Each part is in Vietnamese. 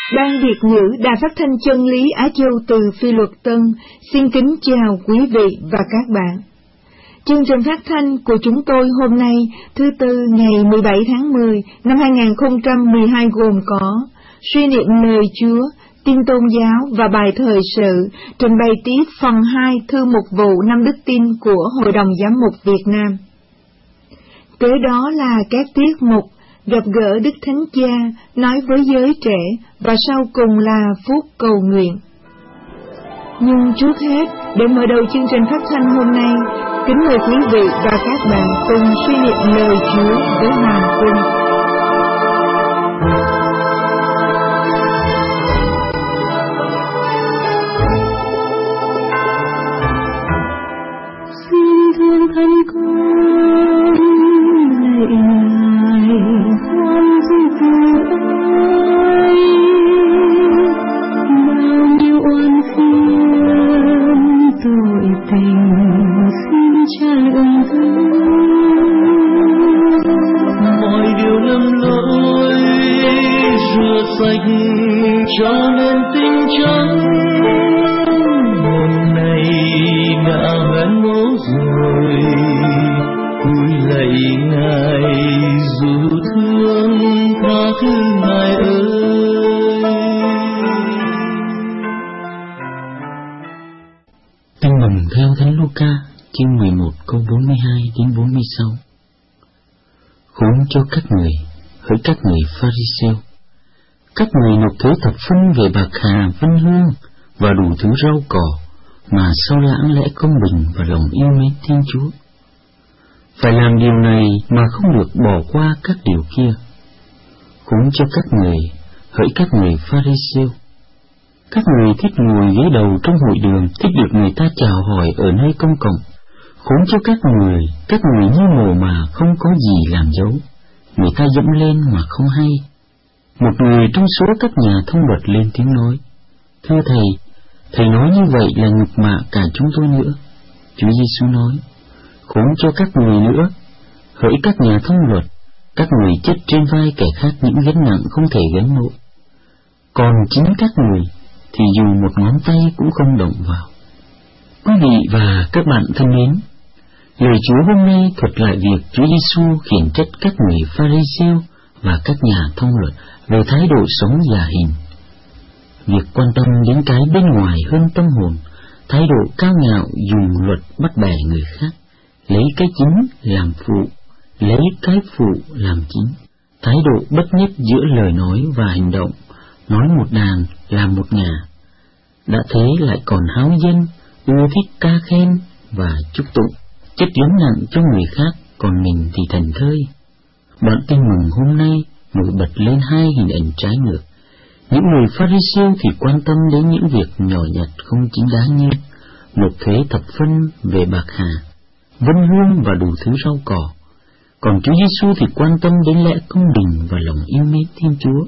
Ban Việt ngữ Đài Phát thanh Chân lý Á Châu từ Phi Luật Tân xin kính chào quý vị và các bạn. Chương trình phát thanh của chúng tôi hôm nay, thứ Tư ngày 17 tháng 10 năm 2012 gồm có suy niệm lời Chúa, tin tôn giáo và bài thời sự, trình bày tiếp phần 2 thư mục vụ năm đức tin của Hội đồng Giám mục Việt Nam. Kế đó là các tiết mục gặp gỡ Đức Thánh Cha, nói với giới trẻ, và sau cùng là phút cầu nguyện. Nhưng trước hết, để mở đầu chương trình phát thanh hôm nay, kính mời quý vị và các bạn cùng suy niệm lời Chúa với Hoàng Quân. Xin thương thân con, lạy Ngài con giúp ơi, bao nhiêu oan khiên tội tình xin Cha lượng thứ, mọi điều lầm lỗi rửa sạch cho nên tinh trắng. Hôm nay đã hoen ngố rồi, cúi lạy Ngài dù thương tha thứ Ngài ơi. Tin mừng theo Thánh Luca chương 11 câu 42 đến 46. Khốn cho các người, hỡi các người Pha-ri-siêu, các người nộp thuế thập phân về bạc hà, vân hương và đủ thứ rau cỏ, mà sau lãng lẽ công bình và lòng yêu mến Thiên Chúa. Phải làm điều này mà không được bỏ qua các điều kia. Khốn cho các người, hỡi các người Pha-ri-siêu, các người thích ngồi ghế đầu trong hội đường, thích được người ta chào hỏi ở nơi công cộng. Khốn cho các người như mồ mà không có gì làm dấu, người ta dẫm lên mà không hay. Một người trong số các nhà thông luật lên tiếng nói: Thưa Thầy, Thầy nói như vậy là nhục mạ cả chúng tôi nữa. Chúa Giêsu nói: Khốn cho các người nữa, hỡi các nhà thông luật, các người chất trên vai kẻ khác những gánh nặng không thể gánh nổi, còn chính các người thì dù một ngón tay cũng không động vào. Quý vị và các bạn thân mến, lời Chúa hôm nay thuật lại việc Chúa Giêsu khiển trách các người Pha-ri-siêu và các nhà thông luật về thái độ sống giả hình. Việc quan tâm đến cái bên ngoài hơn tâm hồn, thái độ cao ngạo dùng luật bắt bẻ người khác, lấy cái chính làm phụ, lấy cái phụ làm chính, thái độ bất nhất giữa lời nói và hành động, nói một đàn làm một ngả. Đã thế lại còn háo dân, ưa thích ca khen và chúc tụng, chất gánh nặng cho người khác, còn mình thì thảnh thơi. Bản tin mừng hôm nay nổi bật lên hai hình ảnh trái ngược. Những người Pha-ri-siêu thì quan tâm đến những việc nhỏ nhặt không chính đáng như nộp thuế thập phân về bạc hà, vân hương và đủ thứ rau cỏ. Còn Chúa Giêsu thì quan tâm đến lẽ công bình và lòng yêu mến Thiên Chúa.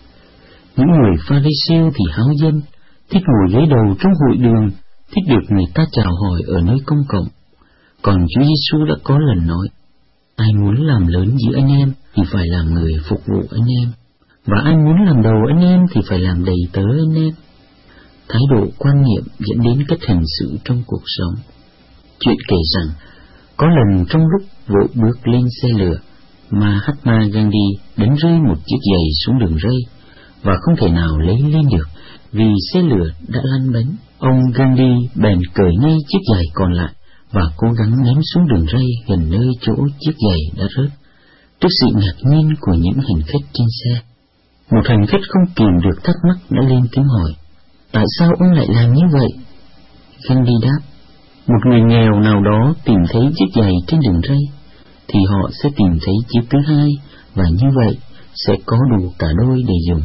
Những người Pha-ri-siêu thì háo dân, thích ngồi ghế đầu trong hội đường, thích được người ta chào hỏi ở nơi công cộng. Còn Chúa Giêsu đã có lần nói: Ai muốn làm lớn giữa anh em thì phải làm người phục vụ anh em, và ai muốn làm đầu anh em thì phải làm đầy tớ anh em. Thái độ quan niệm dẫn đến cách hành xử trong cuộc sống. Chuyện kể rằng, có lần trong lúc vội bước lên xe lửa, Mahatma Gandhi đánh rơi một chiếc giày xuống đường ray và không thể nào lấy lên được vì xe lửa đã lăn bánh. Ông Gandhi bèn cởi ngay chiếc giày còn lại và cố gắng ném xuống đường ray gần nơi chỗ chiếc giày đã rớt. Trước sự ngạc nhiên của những hành khách trên xe, một hành khách không kìm được thắc mắc đã lên tiếng hỏi: Tại sao ông lại làm như vậy? Gandhi đáp: Một người nghèo nào đó tìm thấy chiếc giày trên đường ray, thì họ sẽ tìm thấy chiếc thứ hai, và như vậy sẽ có đủ cả đôi để dùng.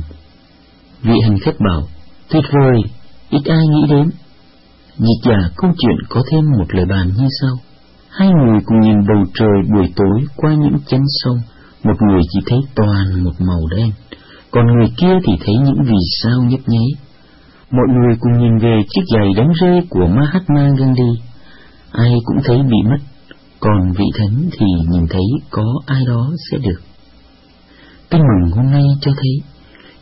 Vị hành khách bảo: Tuyệt vời, ít ai nghĩ đến. Dịch giả câu chuyện có thêm một lời bàn như sau: Hai người cùng nhìn bầu trời buổi tối qua những chân sông, một người chỉ thấy toàn một màu đen, còn người kia thì thấy những vì sao nhấp nháy. Mọi người cùng nhìn về chiếc giày đánh rơi của Mahatma Gandhi, ai cũng thấy bị mất, còn vị thánh thì nhìn thấy có ai đó sẽ được. Tin mừng hôm nay cho thấy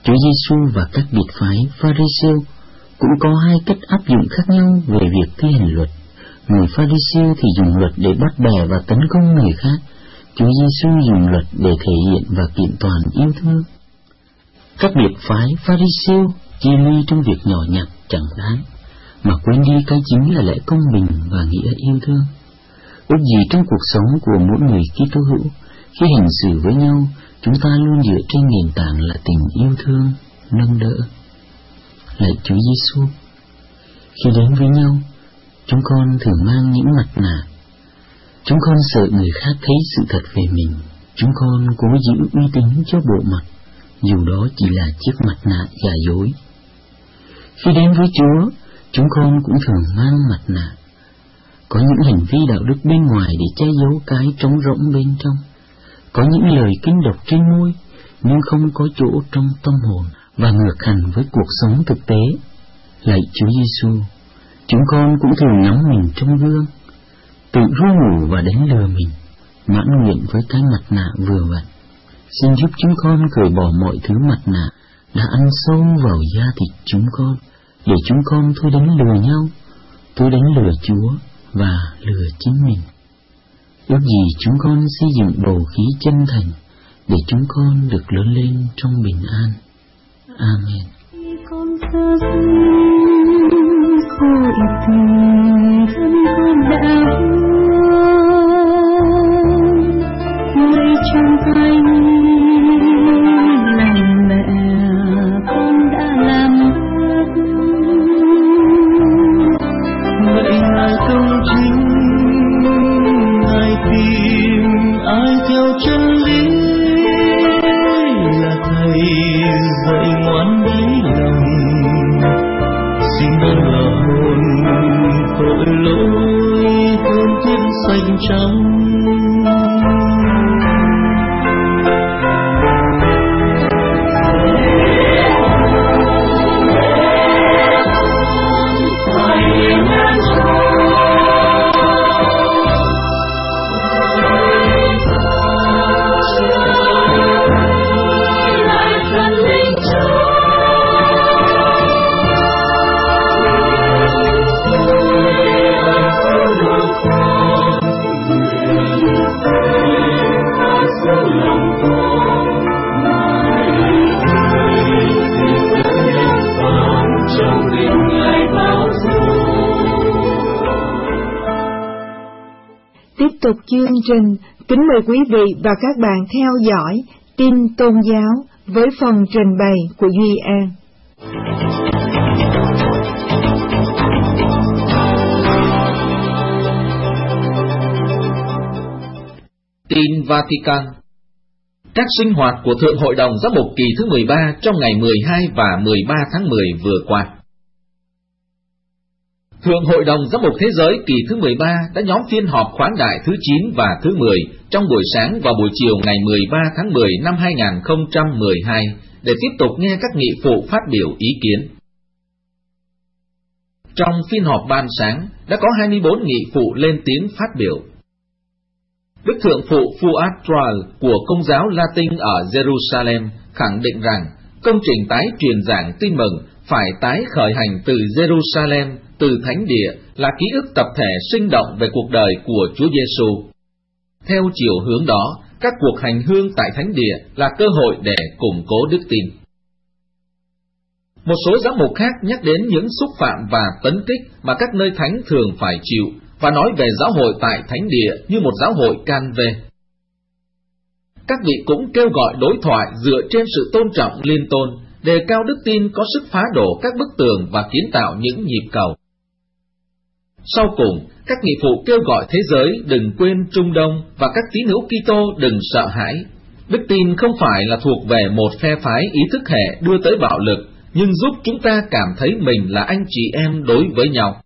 Chúa Giêsu và các biệt phái Pha-ri-siêu cũng có hai cách áp dụng khác nhau về việc thi hành luật. Người Pha-ri-siêu thì dùng luật để bắt bẻ và tấn công người khác. Chúa Giêsu dùng luật để thể hiện và kiện toàn yêu thương. Các biệt phái Pha-ri-siêu chi ly trong việc nhỏ nhặt chẳng đáng, mà quên đi cái chính là lẽ công bình và nghĩa yêu thương. Ước gì trong cuộc sống của mỗi người Kitô hữu, khi hành xử với nhau, chúng ta luôn dựa trên nền tảng là tình yêu thương, nâng đỡ. Lạy Chúa Giêsu, khi đến với nhau, chúng con thường mang những mặt nạ. Chúng con sợ người khác thấy sự thật về mình. Chúng con cố giữ uy tín cho bộ mặt, dù đó chỉ là chiếc mặt nạ giả dối. Khi đến với Chúa, chúng con cũng thường mang mặt nạ. Có những hành vi đạo đức bên ngoài để che giấu cái trống rỗng bên trong. Có những lời kinh độc trên môi, nhưng không có chỗ trong tâm hồn và ngược hẳn với cuộc sống thực tế. Lạy Chúa Giêsu, chúng con cũng thường ngắm mình trong gương, tự ru ngủ và đánh lừa mình, mãn nguyện với cái mặt nạ vừa vặn. Xin giúp chúng con cởi bỏ mọi thứ mặt nạ đã ăn sâu vào da thịt chúng con, để chúng con thôi đánh lừa nhau, thôi đánh lừa Chúa và lừa chính mình. Ước gì chúng con xây dựng bầu khí chân thành, để chúng con được lớn lên trong bình an. Amen. Con xa xứ cội tình thân con đã người trong tay làm mẹ con đã làm mất. Vậy ngài công chính, ngài tìm ai theo chân lý, là thầy dạy ngoan lấy lòng. Xin ban là hồn tội lỗi thơm thiết xanh trắng. Tiếp tục chương trình, kính mời quý vị và các bạn theo dõi tin tôn giáo với phần trình bày của Duy An. Tin Vatican. Các sinh hoạt của Thượng Hội đồng Giám mục kỳ thứ 13 trong ngày 12 và 13 tháng 10 vừa qua. Thượng Hội đồng Giám mục Thế giới kỳ thứ 13 đã nhóm phiên họp khoáng đại thứ 9 và thứ 10 trong buổi sáng và buổi chiều ngày 13 tháng 10 năm 2012 để tiếp tục nghe các nghị phụ phát biểu ý kiến. Trong phiên họp ban sáng đã có 24 nghị phụ lên tiếng phát biểu. Đức Thượng phụ Fuad Troal của Công giáo Latin ở Jerusalem khẳng định rằng công trình tái truyền giảng tin mừng phải tái khởi hành từ Jerusalem, từ thánh địa, là ký ức tập thể sinh động về cuộc đời của Chúa Giêsu. Theo chiều hướng đó, các cuộc hành hương tại thánh địa là cơ hội để củng cố đức tin. Một số giám mục khác nhắc đến những xúc phạm và tấn kích mà các nơi thánh thường phải chịu, và nói về giáo hội tại thánh địa như một giáo hội can về. Các vị cũng kêu gọi đối thoại dựa trên sự tôn trọng liên tôn, đề cao đức tin có sức phá đổ các bức tường và kiến tạo những nhịp cầu. Sau cùng, các nghị phụ kêu gọi thế giới đừng quên Trung Đông và các tín hữu Kitô đừng sợ hãi. Đức tin không phải là thuộc về một phe phái ý thức hệ đưa tới bạo lực, nhưng giúp chúng ta cảm thấy mình là anh chị em đối với nhau.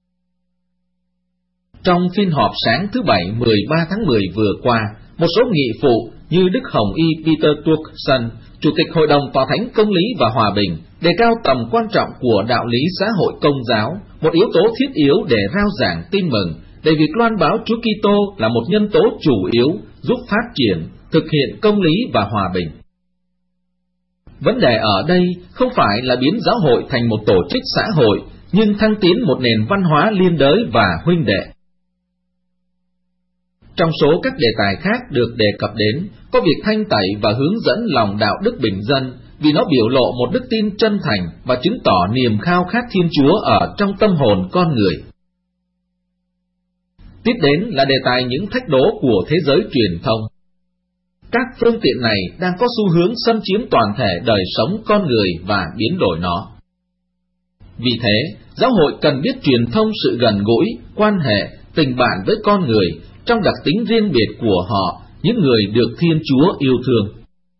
Trong phiên họp sáng thứ Bảy 13 tháng 10 vừa qua, một số nghị phụ như Đức Hồng Y Peter Turkson, Chủ tịch Hội đồng Tòa Thánh Công lý và Hòa bình, đề cao tầm quan trọng của đạo lý xã hội công giáo, một yếu tố thiết yếu để rao giảng tin mừng, để việc loan báo Chúa Kitô là một nhân tố chủ yếu giúp phát triển, thực hiện công lý và hòa bình. Vấn đề ở đây không phải là biến giáo hội thành một tổ chức xã hội, nhưng thăng tiến một nền văn hóa liên đới và huynh đệ. Trong số các đề tài khác được đề cập đến, có việc thanh tẩy và hướng dẫn lòng đạo đức bình dân, vì nó biểu lộ một đức tin chân thành và chứng tỏ niềm khao khát Thiên Chúa ở trong tâm hồn con người. Tiếp đến là đề tài những thách đố của thế giới truyền thông. Các phương tiện này đang có xu hướng xâm chiếm toàn thể đời sống con người và biến đổi nó. Vì thế, giáo hội cần biết truyền thông sự gần gũi, quan hệ, tình bạn với con người trong đặc tính riêng biệt của họ, những người được Thiên Chúa yêu thương.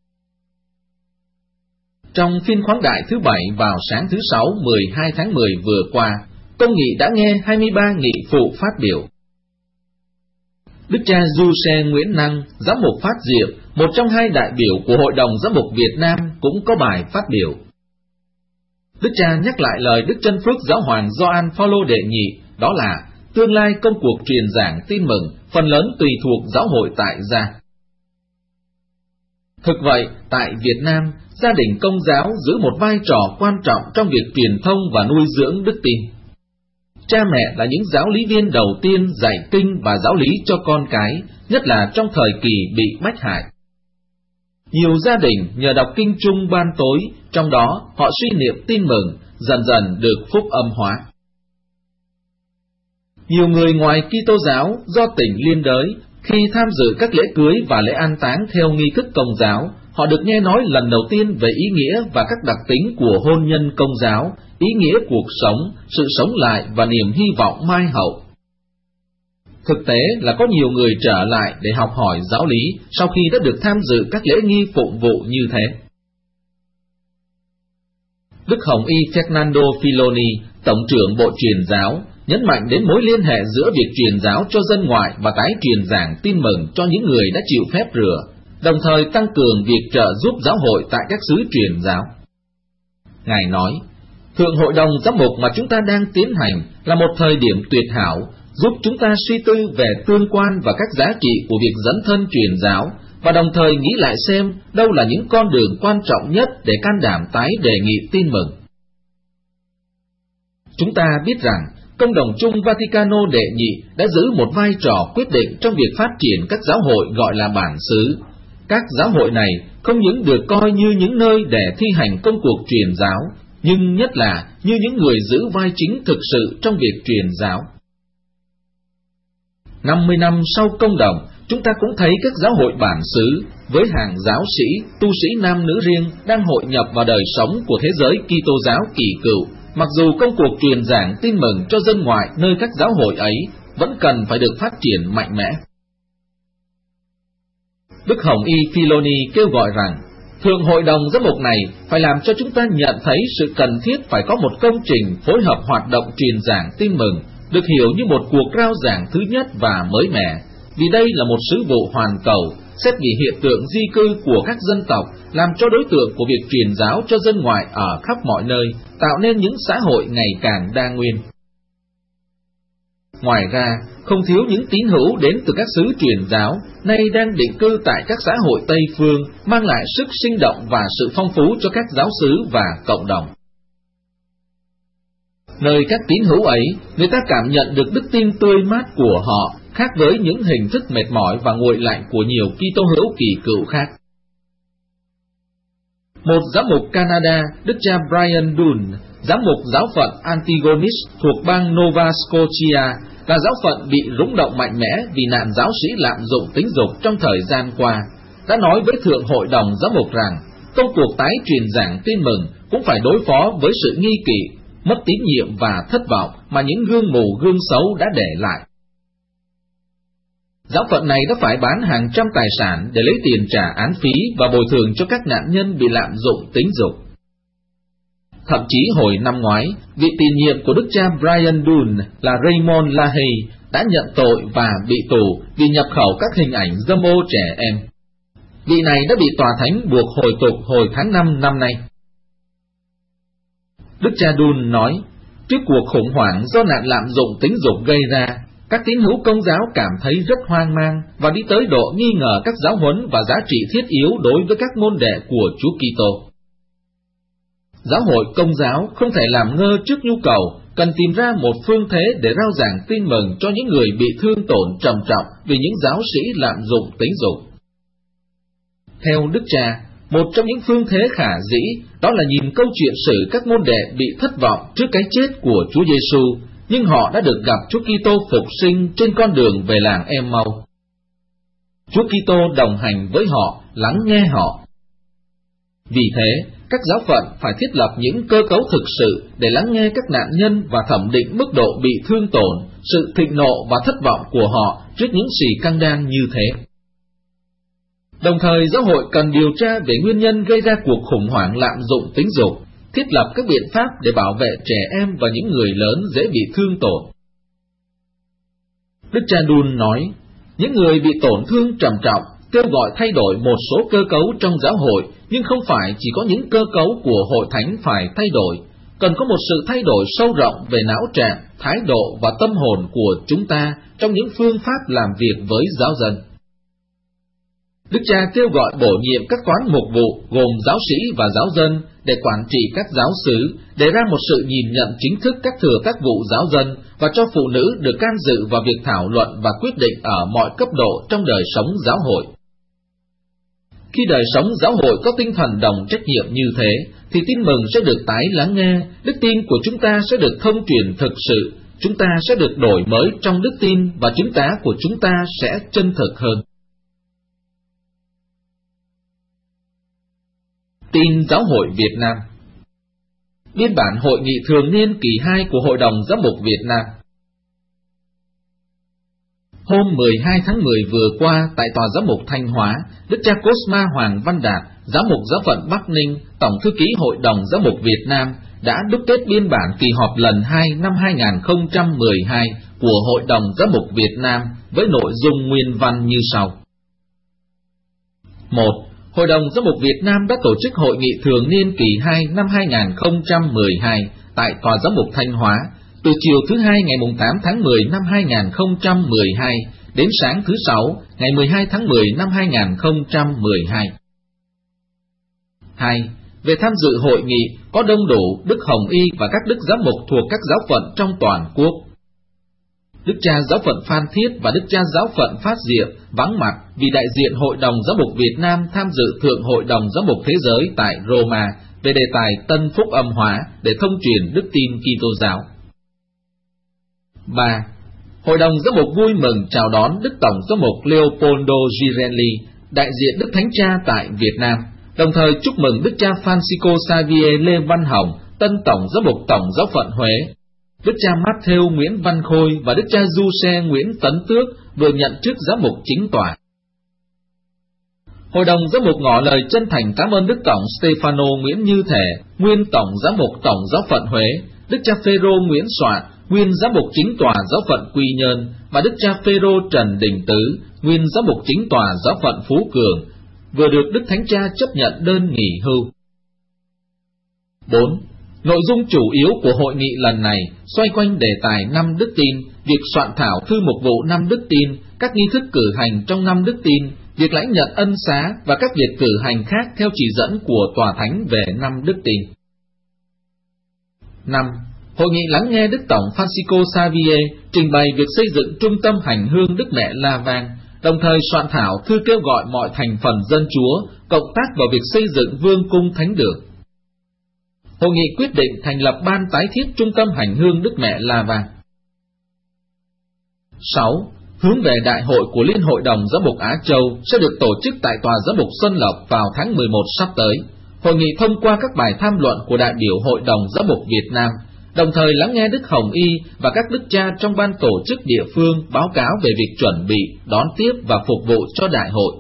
Trong phiên khoáng đại thứ 7 vào sáng thứ 6 12 tháng 10 vừa qua, Công nghị đã nghe 23 nghị phụ phát biểu. Đức cha Du-xe Nguyễn Năng, giám mục Phát Diệm, một trong hai đại biểu của Hội đồng Giám mục Việt Nam, cũng có bài phát biểu. Đức cha nhắc lại lời Đức Chân Phước Giáo hoàng Gioan Phaolô đệ nhị, đó là tương lai công cuộc truyền giảng tin mừng phần lớn tùy thuộc giáo hội tại gia. Thực vậy, tại Việt Nam, gia đình Công giáo giữ một vai trò quan trọng trong việc truyền thông và nuôi dưỡng đức tin. Cha mẹ là những giáo lý viên đầu tiên dạy kinh và giáo lý cho con cái, nhất là trong thời kỳ bị bách hại. Nhiều gia đình nhờ đọc kinh chung ban tối, trong đó họ suy niệm tin mừng, dần dần được phúc âm hóa. Nhiều người ngoài Kitô giáo do tình liên đới, khi tham dự các lễ cưới và lễ an táng theo nghi thức Công giáo, họ được nghe nói lần đầu tiên về ý nghĩa và các đặc tính của hôn nhân Công giáo, ý nghĩa cuộc sống, sự sống lại và niềm hy vọng mai hậu. Thực tế là có nhiều người trở lại để học hỏi giáo lý sau khi đã được tham dự các lễ nghi phụng vụ như thế. Đức Hồng Y Fernando Filoni, Tổng trưởng Bộ Truyền giáo, nhấn mạnh đến mối liên hệ giữa việc truyền giáo cho dân ngoại và tái truyền giảng tin mừng cho những người đã chịu phép rửa, đồng thời tăng cường việc trợ giúp giáo hội tại các xứ truyền giáo. Ngài nói, Thượng Hội đồng Giám mục mà chúng ta đang tiến hành là một thời điểm tuyệt hảo, giúp chúng ta suy tư về tương quan và các giá trị của việc dấn thân truyền giáo, và đồng thời nghĩ lại xem đâu là những con đường quan trọng nhất để can đảm tái đề nghị tin mừng. Chúng ta biết rằng, Công đồng chung Vaticano đệ nhị đã giữ một vai trò quyết định trong việc phát triển các giáo hội gọi là bản xứ. Các giáo hội này không những được coi như những nơi để thi hành công cuộc truyền giáo, nhưng nhất là như những người giữ vai chính thực sự trong việc truyền giáo. 50 năm sau công đồng, chúng ta cũng thấy các giáo hội bản xứ với hàng giáo sĩ, tu sĩ nam nữ riêng đang hội nhập vào đời sống của thế giới Kitô giáo kỳ cựu, mặc dù công cuộc truyền giảng tin mừng cho dân ngoại nơi các giáo hội ấy vẫn cần phải được phát triển mạnh mẽ. Đức Hồng Y Filoni kêu gọi rằng, Thượng Hội đồng Giám mục này phải làm cho chúng ta nhận thấy sự cần thiết phải có một công trình phối hợp hoạt động truyền giảng tin mừng, được hiểu như một cuộc rao giảng thứ nhất và mới mẻ, vì đây là một sứ vụ hoàn cầu, xét vì hiện tượng di cư của các dân tộc làm cho đối tượng của việc truyền giáo cho dân ngoại ở khắp mọi nơi, tạo nên những xã hội ngày càng đa nguyên. Ngoài ra, không thiếu những tín hữu đến từ các xứ truyền giáo, nay đang định cư tại các xã hội Tây Phương, mang lại sức sinh động và sự phong phú cho các giáo xứ và cộng đồng. Nơi các tín hữu ấy, người ta cảm nhận được đức tin tươi mát của họ, khác với những hình thức mệt mỏi và nguội lạnh của nhiều Kitô hữu kỳ cựu khác. Một giám mục Canada, Đức cha Brian Dunn, giám mục giáo phận Antigonis thuộc bang Nova Scotia, là giáo phận bị rúng động mạnh mẽ vì nạn giáo sĩ lạm dụng tính dục trong thời gian qua, đã nói với Thượng Hội đồng Giám mục rằng, công cuộc tái truyền giảng tin mừng cũng phải đối phó với sự nghi kỵ, mất tín nhiệm và thất vọng mà những gương mù gương xấu đã để lại. Giáo phận này đã phải bán hàng trăm tài sản để lấy tiền trả án phí và bồi thường cho các nạn nhân bị lạm dụng tính dục. Thậm chí hồi năm ngoái, vị tiền nhiệm của Đức cha Brian Dunn là Raymond Lahey đã nhận tội và bị tù vì nhập khẩu các hình ảnh dâm ô trẻ em. Vị này đã bị tòa thánh buộc hồi tục hồi tháng 5 năm nay. Đức cha Dunn nói, trước cuộc khủng hoảng do nạn lạm dụng tính dục gây ra, các tín hữu Công giáo cảm thấy rất hoang mang và đi tới độ nghi ngờ các giáo huấn và giá trị thiết yếu đối với các môn đệ của Chúa Kitô. Giáo hội Công giáo không thể làm ngơ trước nhu cầu, cần tìm ra một phương thế để rao giảng tin mừng cho những người bị thương tổn trầm trọng vì những giáo sĩ lạm dụng tính dục. Theo Đức Cha, một trong những phương thế khả dĩ đó là nhìn câu chuyện sử các môn đệ bị thất vọng trước cái chết của Chúa Giêsu, nhưng họ đã được gặp Chúa Kitô phục sinh trên con đường về làng Em-mau. Chúa Kitô đồng hành với họ, lắng nghe họ. Vì thế, các giáo phận phải thiết lập những cơ cấu thực sự để lắng nghe các nạn nhân và thẩm định mức độ bị thương tổn, sự thịnh nộ và thất vọng của họ trước những xì căng đan như thế. Đồng thời, giáo hội cần điều tra về nguyên nhân gây ra cuộc khủng hoảng lạm dụng tính dục, thiết lập các biện pháp để bảo vệ trẻ em và những người lớn dễ bị thương tổn. Đức cha Đun nói, những người bị tổn thương trầm trọng kêu gọi thay đổi một số cơ cấu trong giáo hội, nhưng không phải chỉ có những cơ cấu của hội thánh phải thay đổi, cần có một sự thay đổi sâu rộng về não trạng, thái độ và tâm hồn của chúng ta trong những phương pháp làm việc với giáo dân. Đức cha kêu gọi bổ nhiệm các toán mục vụ gồm giáo sĩ và giáo dân để quản trị các giáo xứ, đề ra một sự nhìn nhận chính thức các thừa tác vụ giáo dân và cho phụ nữ được can dự vào việc thảo luận và quyết định ở mọi cấp độ trong đời sống giáo hội. Khi đời sống giáo hội có tinh thần đồng trách nhiệm như thế, thì tin mừng sẽ được tái lắng nghe, đức tin của chúng ta sẽ được thông truyền thực sự, chúng ta sẽ được đổi mới trong đức tin và chứng tá của chúng ta sẽ chân thực hơn. Tin Giáo hội Việt Nam. Biên bản Hội nghị thường niên kỳ 2 của Hội đồng Giám mục Việt Nam. Hôm 12 tháng 10 vừa qua, tại Tòa Giám mục Thanh Hóa, Đức cha Cosma Hoàng Văn Đạt, Giám mục Giáo phận Bắc Ninh, Tổng thư ký Hội đồng Giám mục Việt Nam, đã đúc kết biên bản kỳ họp lần 2 năm 2012 của Hội đồng Giám mục Việt Nam với nội dung nguyên văn như sau. 1. Hội đồng Giám mục Việt Nam đã tổ chức hội nghị thường niên kỳ 2 năm 2012 tại Tòa Giám mục Thanh Hóa, từ chiều thứ Hai ngày 8 tháng 10 năm 2012 đến sáng thứ Sáu ngày 12 tháng 10 năm 2012. 2. Về tham dự hội nghị có đông đủ Đức Hồng Y và các đức giám mục thuộc các giáo phận trong toàn quốc. Đức cha giáo phận Phan Thiết và Đức cha giáo phận Phát Diệm vắng mặt vì đại diện Hội đồng Giám mục Việt Nam tham dự Thượng Hội đồng Giám mục Thế giới tại Roma về đề tài Tân Phúc Âm Hóa để thông truyền đức tin Kitô giáo. 3. Hội đồng Giám mục vui mừng chào đón Đức Tổng Giám mục Leopoldo Girelli, đại diện Đức Thánh Cha tại Việt Nam, đồng thời chúc mừng Đức cha Francisco Xavier Lê Văn Hồng, Tân Tổng Giám mục Tổng Giáo phận Huế, Đức cha Matthew Nguyễn Văn Khôi và Đức cha Du-xe Nguyễn Tấn Tước vừa nhận chức giám mục chính tòa. Hội đồng giám mục ngỏ lời chân thành cảm ơn Đức Tổng Stefano Nguyễn Như Thể, nguyên Tổng Giám mục Tổng Giáo phận Huế, Đức cha Phêrô Nguyễn Soạn, nguyên giám mục chính tòa Giáo phận Quy Nhơn và Đức cha Phêrô Trần Đình Tứ, nguyên giám mục chính tòa Giáo phận Phú Cường, vừa được Đức Thánh Cha chấp nhận đơn nghỉ hưu. 4. Nội dung chủ yếu của hội nghị lần này xoay quanh đề tài 5 đức tin, việc soạn thảo thư mục vụ 5 đức tin, các nghi thức cử hành trong 5 đức tin, việc lãnh nhận ân xá và các việc cử hành khác theo chỉ dẫn của Tòa Thánh về 5 đức tin. 5. Hội nghị lắng nghe Đức Tổng Francisco Xavier trình bày việc xây dựng trung tâm hành hương Đức Mẹ La Vang, đồng thời soạn thảo thư kêu gọi mọi thành phần dân Chúa cộng tác vào việc xây dựng Vương cung Thánh đường. Hội nghị quyết định thành lập ban tái thiết trung tâm hành hương Đức Mẹ La Vang. 6. Hướng về đại hội của Liên hội đồng Giám mục Á Châu sẽ được tổ chức tại Tòa Giám mục Xuân Lộc vào tháng 11 sắp tới. Hội nghị thông qua các bài tham luận của đại biểu Hội đồng Giám mục Việt Nam, đồng thời lắng nghe Đức Hồng Y và các đức cha trong ban tổ chức địa phương báo cáo về việc chuẩn bị, đón tiếp và phục vụ cho đại hội.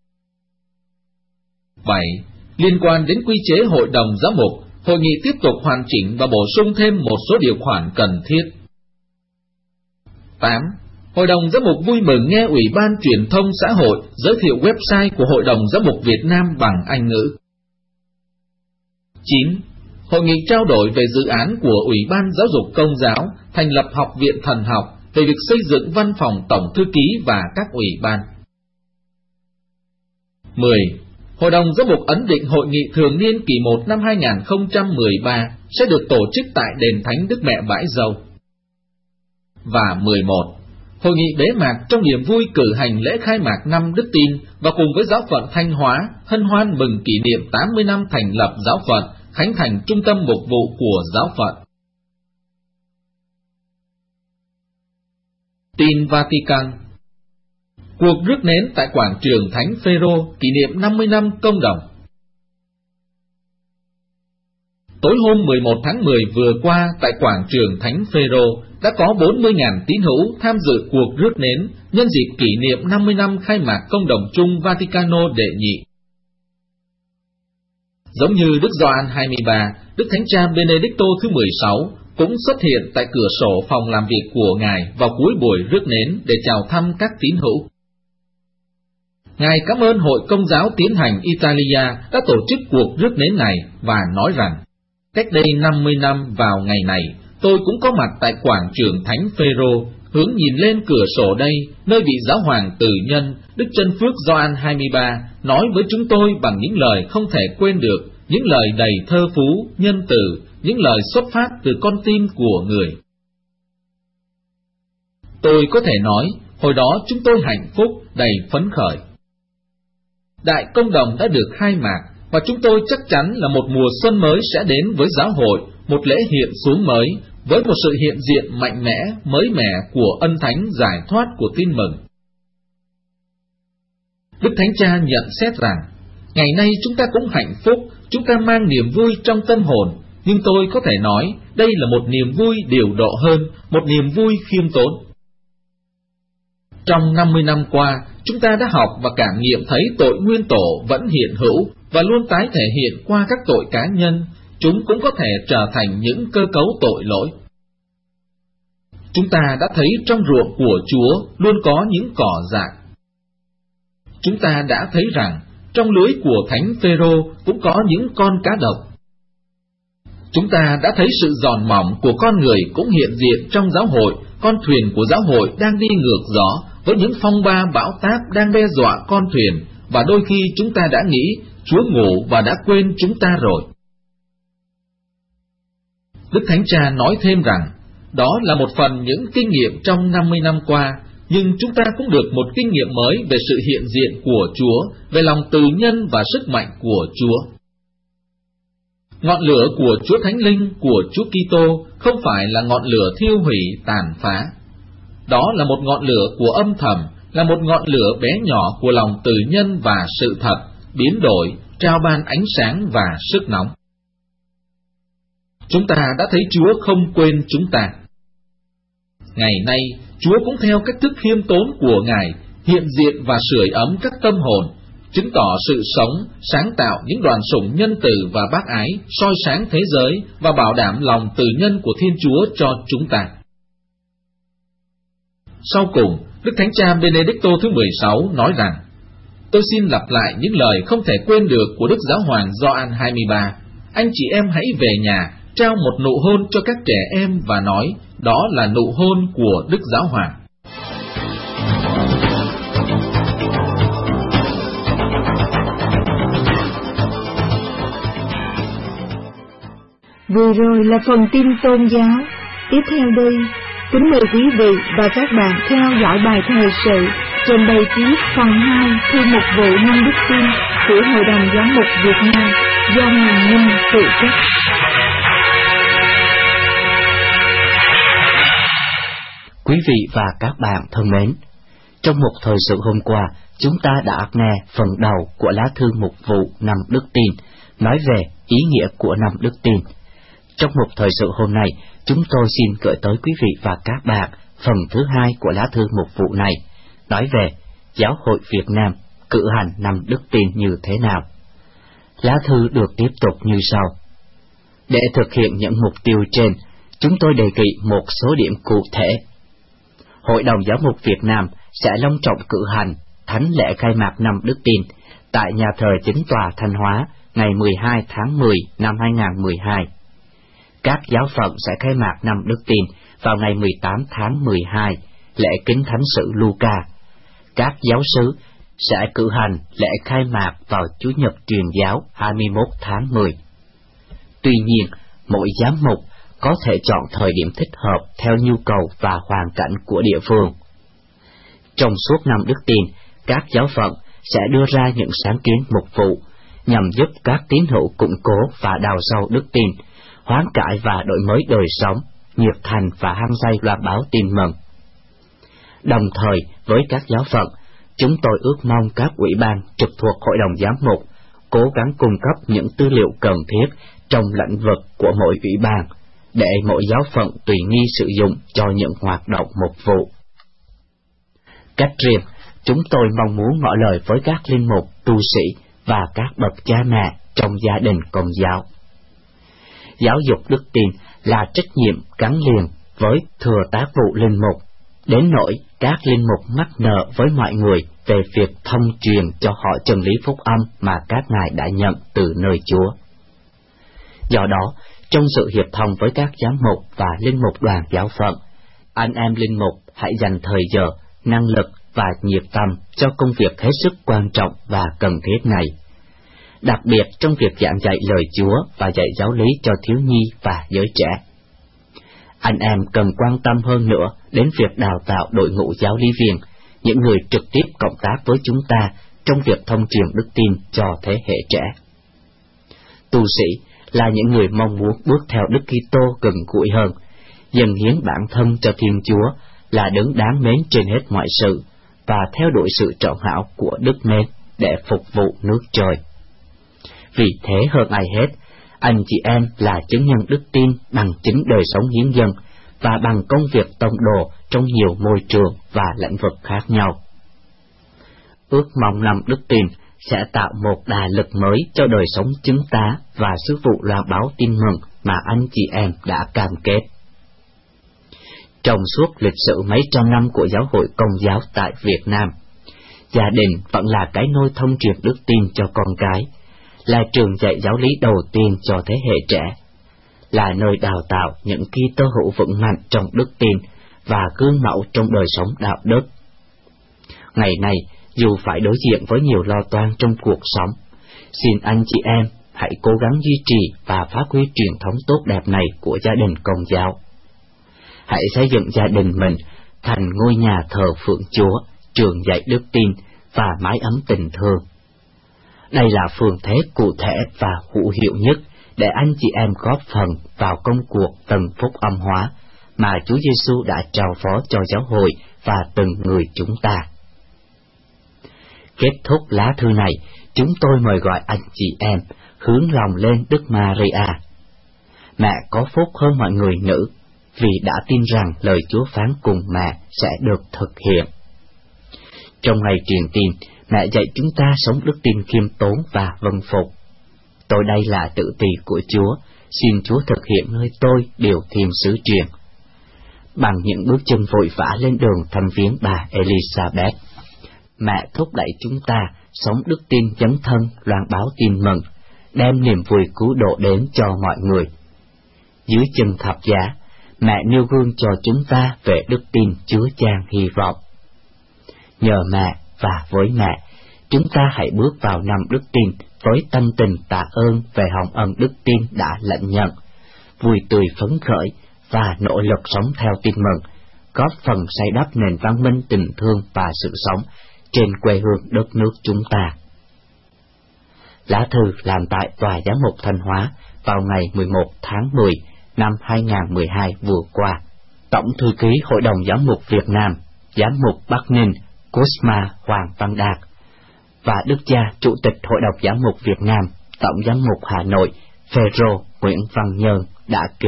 7. Liên quan đến quy chế Hội đồng Giám mục, hội nghị tiếp tục hoàn chỉnh và bổ sung thêm một số điều khoản cần thiết. 8. Hội đồng Giám mục vui mừng nghe Ủy ban Truyền thông Xã hội giới thiệu website của Hội đồng Giám mục Việt Nam bằng Anh ngữ. 9. Hội nghị trao đổi về dự án của Ủy ban Giáo dục Công giáo thành lập Học viện Thần học về việc xây dựng văn phòng Tổng thư ký và các ủy ban. 10. Hội đồng Giám mục ấn định hội nghị thường niên kỳ 1 năm 2013 sẽ được tổ chức tại đền Thánh Đức Mẹ Bãi Dâu. Và 11. Hội nghị bế mạc trong niềm vui cử hành lễ khai mạc năm Đức Tin và cùng với giáo phận Thanh Hóa hân hoan mừng kỷ niệm 80 năm thành lập giáo phận, khánh thành trung tâm mục vụ của giáo phận. Tin Vatican. Cuộc rước nến tại quảng trường Thánh Phêrô kỷ niệm 50 năm công đồng. Tối hôm 11 tháng 10 vừa qua tại quảng trường Thánh Phêrô đã có 40.000 tín hữu tham dự cuộc rước nến nhân dịp kỷ niệm 50 năm khai mạc công đồng chung Vaticano đệ nhị. Giống như Đức Gioan 23, Đức Thánh cha Benedicto thứ 16 cũng xuất hiện tại cửa sổ phòng làm việc của Ngài vào cuối buổi rước nến để chào thăm các tín hữu. Ngài cảm ơn Hội Công giáo Tiến hành Italia đã tổ chức cuộc rước nến này và nói rằng, cách đây 50 năm vào ngày này, tôi cũng có mặt tại quảng trường Thánh Phêrô, hướng nhìn lên cửa sổ đây, nơi vị giáo hoàng tử nhân, Đức Chân Phước Gioan 23, nói với chúng tôi bằng những lời không thể quên được, những lời đầy thơ phú, nhân từ, những lời xuất phát từ con tim của người. Tôi có thể nói, hồi đó chúng tôi hạnh phúc, đầy phấn khởi. Đại công đồng đã được khai mạc, và chúng tôi chắc chắn là một mùa xuân mới sẽ đến với giáo hội, một lễ hiện xuống mới, với một sự hiện diện mạnh mẽ, mới mẻ của ân thánh giải thoát của tin mừng. Đức Thánh Cha nhận xét rằng, ngày nay chúng ta cũng hạnh phúc, chúng ta mang niềm vui trong tâm hồn, nhưng tôi có thể nói, đây là một niềm vui điều độ hơn, một niềm vui khiêm tốn. Trong 50 năm qua, chúng ta đã học và cảm nghiệm thấy tội nguyên tổ vẫn hiện hữu và luôn tái thể hiện qua các tội cá nhân, chúng cũng có thể trở thành những cơ cấu tội lỗi. Chúng ta đã thấy trong ruộng của Chúa luôn có những cỏ dại. Chúng ta đã thấy rằng trong lưới của Thánh Phêrô cũng có những con cá độc. Chúng ta đã thấy sự giòn mỏng của con người cũng hiện diện trong giáo hội, con thuyền của giáo hội đang đi ngược gió, với những phong ba bão táp đang đe dọa con thuyền, và đôi khi chúng ta đã nghĩ Chúa ngủ và đã quên chúng ta rồi. Đức Thánh Cha nói thêm rằng, đó là một phần những kinh nghiệm trong 50 năm qua, nhưng chúng ta cũng được một kinh nghiệm mới về sự hiện diện của Chúa, về lòng từ nhân và sức mạnh của Chúa. Ngọn lửa của Chúa Thánh Linh, của Chúa Kitô không phải là ngọn lửa thiêu hủy tàn phá. Đó là một ngọn lửa của âm thầm, là một ngọn lửa bé nhỏ của lòng từ nhân và sự thật, biến đổi, trao ban ánh sáng và sức nóng. Chúng ta đã thấy Chúa không quên chúng ta. Ngày nay, Chúa cũng theo cách thức khiêm tốn của Ngài, hiện diện và sưởi ấm các tâm hồn, chứng tỏ sự sống, sáng tạo những đoàn sủng nhân từ và bác ái, soi sáng thế giới và bảo đảm lòng từ nhân của Thiên Chúa cho chúng ta. Sau cùng, Đức Thánh Cha Benedicto thứ 16 nói rằng, tôi xin lặp lại những lời không thể quên được của Đức Giáo hoàng Gioan 23. Anh chị em hãy về nhà, trao một nụ hôn cho các trẻ em và nói, đó là nụ hôn của Đức Giáo hoàng. Vừa rồi là phần tin tôn giáo. Tiếp theo đây, kính mời quý vị và các bạn theo dõi bài thời sự trên bài viết phần 2 thư mục vụ năm Đức Tin của Hội đồng Giám mục Việt Nam do Ngài Minh phụ trách. Quý vị và các bạn thân mến, trong một thời sự hôm qua, chúng ta đã nghe phần đầu của lá thư mục vụ năm Đức Tin, nói về ý nghĩa của năm Đức Tin. Trong một thời sự hôm nay, chúng tôi xin gửi tới quý vị và các bạn phần thứ 2 của lá thư mục vụ này, nói về Giáo hội Việt Nam cử hành năm Đức Tin như thế nào. Lá thư được tiếp tục như sau. Để thực hiện những mục tiêu trên, chúng tôi đề nghị một số điểm cụ thể. Hội đồng Giáo mục Việt Nam sẽ long trọng cử hành thánh lễ khai mạc năm Đức Tin tại nhà thờ Chính tòa Thanh Hóa ngày 12 tháng 10 năm 2012. Các giáo phận sẽ khai mạc năm Đức Tin vào ngày 18 tháng 12, lễ kính thánh sự Luca. Các giáo sứ sẽ cử hành lễ khai mạc vào Chủ nhật truyền giáo 21 tháng 10. Tuy nhiên, mỗi giám mục có thể chọn thời điểm thích hợp theo nhu cầu và hoàn cảnh của địa phương. Trong suốt năm Đức Tin, các giáo phận sẽ đưa ra những sáng kiến mục vụ nhằm giúp các tín hữu củng cố và đào sâu đức tin, hoán cải và đổi mới đời sống, nhiệt thành và hăng say loan báo tin mừng. Đồng thời với các giáo phận, chúng tôi ước mong các ủy ban trực thuộc Hội đồng Giám mục cố gắng cung cấp những tư liệu cần thiết trong lĩnh vực của mỗi ủy ban, để mỗi giáo phận tùy nghi sử dụng cho những hoạt động mục vụ. Cách riêng, chúng tôi mong muốn ngỏ lời với các linh mục, tu sĩ và các bậc cha mẹ trong gia đình Công giáo. Giáo dục đức tin là trách nhiệm gắn liền với thừa tác vụ linh mục, đến nỗi các linh mục mắc nợ với mọi người về việc thông truyền cho họ chân lý phúc âm mà các ngài đã nhận từ nơi Chúa. Do đó, trong sự hiệp thông với các giám mục và linh mục đoàn giáo phận, anh em linh mục hãy dành thời giờ, năng lực và nhiệt tâm cho công việc hết sức quan trọng và cần thiết này, đặc biệt trong việc giảng dạy lời Chúa và dạy giáo lý cho thiếu nhi và giới trẻ. Anh em cần quan tâm hơn nữa đến việc đào tạo đội ngũ giáo lý viên, những người trực tiếp cộng tác với chúng ta trong việc thông truyền đức tin cho thế hệ trẻ. Tu sĩ là những người mong muốn bước theo Đức Kitô gần gũi hơn, dâng hiến bản thân cho Thiên Chúa là đấng đáng mến trên hết mọi sự, và theo đuổi sự trọn hảo của đức mến để phục vụ nước trời. Vì thế hơn ai hết, anh chị em là chứng nhân đức tin bằng chính đời sống hiến dâng và bằng công việc tông đồ trong nhiều môi trường và lĩnh vực khác nhau. Ước mong năm đức tin sẽ tạo một đà lực mới cho đời sống chứng tá và sứ vụ loan báo tin mừng mà anh chị em đã cam kết. Trong suốt lịch sử mấy trăm năm của giáo hội Công giáo tại Việt Nam, gia đình vẫn là cái nôi thông truyền đức tin cho con cái, là trường dạy giáo lý đầu tiên cho thế hệ trẻ, là nơi đào tạo những Kitô hữu vững mạnh trong đức tin và gương mẫu trong đời sống đạo đức. Ngày nay, dù phải đối diện với nhiều lo toan trong cuộc sống, xin anh chị em hãy cố gắng duy trì và phát huy truyền thống tốt đẹp này của gia đình Công giáo. Hãy xây dựng gia đình mình thành ngôi nhà thờ phượng Chúa, trường dạy đức tin và mái ấm tình thương. Đây là phương thế cụ thể và hữu hiệu nhất để anh chị em góp phần vào công cuộc tần phúc âm hóa mà Chúa Giêsu đã trao phó cho giáo hội và từng người chúng ta. Kết thúc lá thư này, chúng tôi mời gọi anh chị em hướng lòng lên Đức Maria. Mẹ có phúc hơn mọi người nữ, vì đã tin rằng lời Chúa phán cùng mẹ sẽ được thực hiện. Trong ngày truyền tin, mẹ dạy chúng ta sống đức tin khiêm tốn và vâng phục. Tôi đây là tự tỳ của Chúa, xin Chúa thực hiện nơi tôi điều thiên sứ truyền. Bằng những bước chân vội vã lên đường thăm viếng bà Elizabeth, mẹ thúc đẩy chúng ta sống đức tin dấn thân loan báo tin mừng, đem niềm vui cứu độ đến cho mọi người. Dưới chân thập giá, mẹ nêu gương cho chúng ta về đức tin chứa chan hy vọng. Nhờ mẹ và với mẹ, chúng ta hãy bước vào năm đức tin với tâm tình tạ ơn về hồng ân đức tin đã lãnh nhận, vui tươi phấn khởi và nỗ lực sống theo tin mừng, góp phần xây đắp nền văn minh tình thương và sự sống trên quê hương đất nước chúng ta. Lá thư làm tại Tòa Giám mục Thanh Hóa vào ngày 11 tháng 10 năm 2012 vừa qua. Tổng thư ký Hội đồng Giám mục Việt Nam, Giám mục Bắc Ninh Cosma Hoàng Văn Đạt và Đức cha Chủ tịch Hội đồng Giám mục Việt Nam, Tổng Giám mục Hà Nội Phêrô Nguyễn Văn Nhơn đã ký.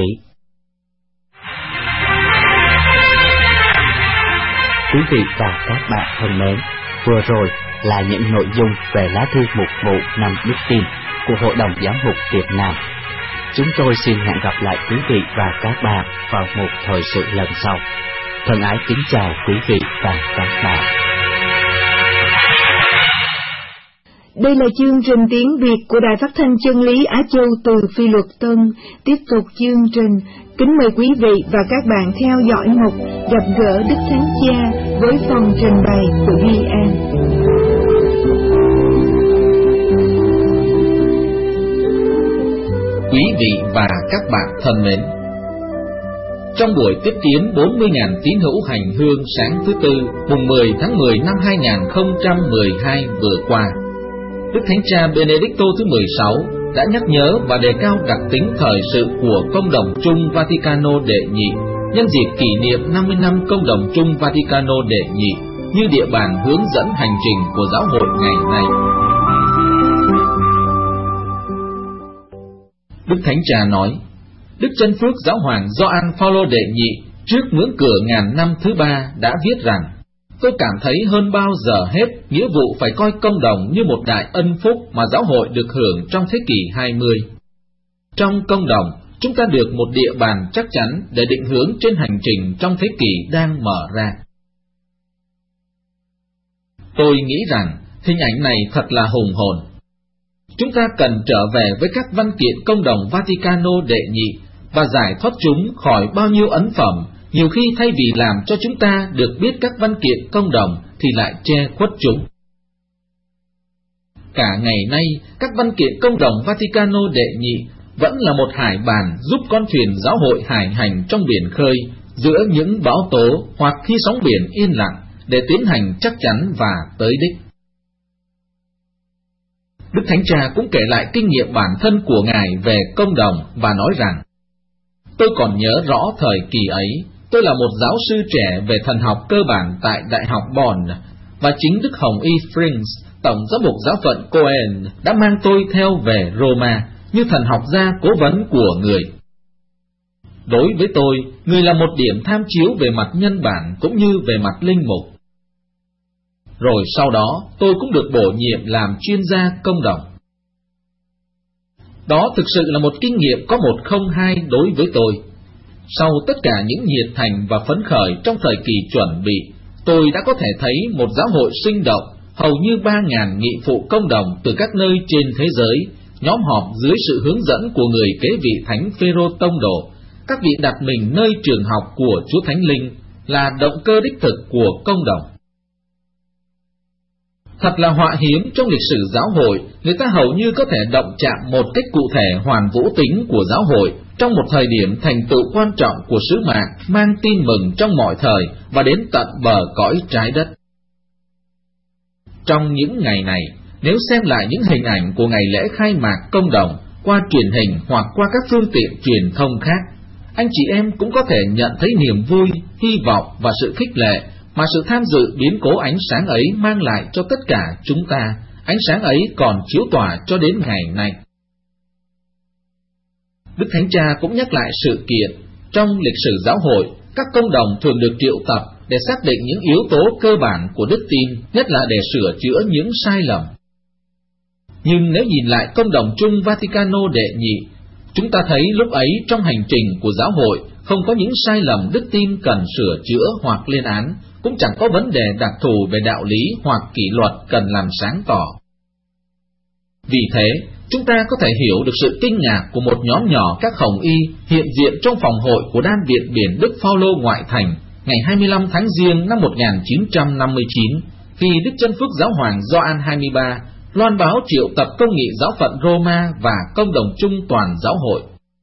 Quý vị và các bạn thân mến, vừa rồi là những nội dung về lá thư mục vụ năm đức tin của Hội đồng Giám mục Việt Nam. Chúng tôi xin hẹn gặp lại quý vị và các bạn vào một thời sự lần sau. Thân ái kính chào quý vị và các bạn. Đây là chương trình tiếng Việt của Đài Phát thanh Chân lý Á Châu từ Phi Luật Tân. Tiếp tục chương trình, kính mời quý vị và các bạn theo dõi mục Gặp gỡ Đức Thánh Cha với phần trình bày của Duy An. Quý vị và các bạn thân mến, trong buổi tiếp kiến 40.000 tín hữu hành hương sáng thứ Tư, mùng 10 tháng 10 năm 2012 vừa qua, Đức Thánh Cha Benedicto thứ 16 đã nhắc nhớ và đề cao đặc tính thời sự của Công đồng chung Vaticano đệ nhị nhân dịp kỷ niệm 50 năm Công đồng chung Vaticano đệ nhị như địa bàn hướng dẫn hành trình của giáo hội ngày nay. Đức Thánh Cha nói, Đức Chân Phước Giáo hoàng Gioan Phaolô đệ nhị trước ngưỡng cửa ngàn năm thứ 3 đã viết rằng: tôi cảm thấy hơn bao giờ hết nghĩa vụ phải coi công đồng như một đại ân phúc mà giáo hội được hưởng trong thế kỷ 20. Trong công đồng, chúng ta được một địa bàn chắc chắn để định hướng trên hành trình trong thế kỷ đang mở ra. Tôi nghĩ rằng hình ảnh này thật là hùng hồn. Chúng ta cần trở về với các văn kiện Công đồng Vaticano đệ nhị và giải thoát chúng khỏi bao nhiêu ấn phẩm, nhiều khi thay vì làm cho chúng ta được biết các văn kiện công đồng thì lại che khuất chúng. Cả ngày nay, các văn kiện Công đồng Vaticano đệ nhị vẫn là một hải bàn giúp con thuyền giáo hội hải hành trong biển khơi giữa những bão tố hoặc khi sóng biển yên lặng để tiến hành chắc chắn và tới đích. Đức Thánh Cha cũng kể lại kinh nghiệm bản thân của Ngài về công đồng và nói rằng: tôi còn nhớ rõ thời kỳ ấy, tôi là một giáo sư trẻ về thần học cơ bản tại Đại học Bonn, và chính Đức Hồng Y Frings, Tổng giám mục giáo phận Coen, đã mang tôi theo về Roma như thần học gia cố vấn của người. Đối với tôi, người là một điểm tham chiếu về mặt nhân bản cũng như về mặt linh mục. Rồi sau đó, tôi cũng được bổ nhiệm làm chuyên gia công đồng. Đó thực sự là một kinh nghiệm có 102 đối với tôi. Sau tất cả những nhiệt thành và phấn khởi trong thời kỳ chuẩn bị, tôi đã có thể thấy một giáo hội sinh động, hầu như 3.000 nghị phụ công đồng từ các nơi trên thế giới, nhóm họp dưới sự hướng dẫn của người kế vị Thánh Phêrô Tông Đồ, các vị đặt mình nơi trường học của Chúa Thánh Linh, là động cơ đích thực của công đồng. Thật là họa hiếm trong lịch sử giáo hội, người ta hầu như có thể động chạm một cách cụ thể hoàn vũ tính của giáo hội trong một thời điểm thành tựu quan trọng của sứ mạng mang tin mừng trong mọi thời và đến tận bờ cõi trái đất. Trong những ngày này, nếu xem lại những hình ảnh của ngày lễ khai mạc công đồng qua truyền hình hoặc qua các phương tiện truyền thông khác, anh chị em cũng có thể nhận thấy niềm vui, hy vọng và sự khích lệ mà sự tham dự biến cố ánh sáng ấy mang lại cho tất cả chúng ta. Ánh sáng ấy còn chiếu tỏa cho đến ngày nay. Đức Thánh Cha cũng nhắc lại sự kiện, trong lịch sử giáo hội, các công đồng thường được triệu tập để xác định những yếu tố cơ bản của đức tin, nhất là để sửa chữa những sai lầm. Nhưng nếu nhìn lại Công đồng chung Vaticano đệ nhị, chúng ta thấy lúc ấy trong hành trình của giáo hội không có những sai lầm đức tin cần sửa chữa hoặc lên án, cũng chẳng có vấn đề đặc thù về đạo lý hoặc kỷ luật cần làm sáng tỏ. Vì thế, chúng ta có thể hiểu được sự kinh ngạc của một nhóm nhỏ các hồng y hiện diện trong phòng hội của Đan viện Biển Đức Phaolô ngoại thành ngày 25 tháng Giêng năm 1959, khi Đức Chân Phước Giáo hoàng Gioan 23 loan báo triệu tập công nghị giáo phận Roma và công đồng chung toàn giáo hội.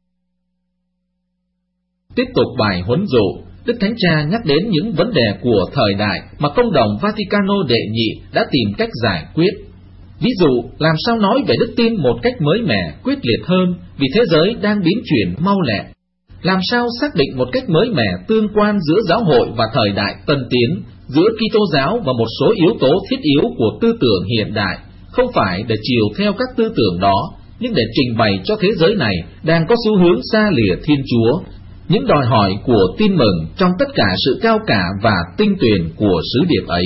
Tiếp tục bài huấn dụ, Đức Thánh Cha nhắc đến những vấn đề của thời đại mà Công đồng Vaticano đệ nhị đã tìm cách giải quyết. Ví dụ, làm sao nói về đức tin một cách mới mẻ, quyết liệt hơn vì thế giới đang biến chuyển mau lẹ. Làm sao xác định một cách mới mẻ tương quan giữa giáo hội và thời đại tân tiến, giữa Kitô giáo và một số yếu tố thiết yếu của tư tưởng hiện đại, không phải để chiều theo các tư tưởng đó, nhưng để trình bày cho thế giới này đang có xu hướng xa lìa Thiên Chúa, những đòi hỏi của tin mừng trong tất cả sự cao cả và tinh tuyền của sứ điệp ấy.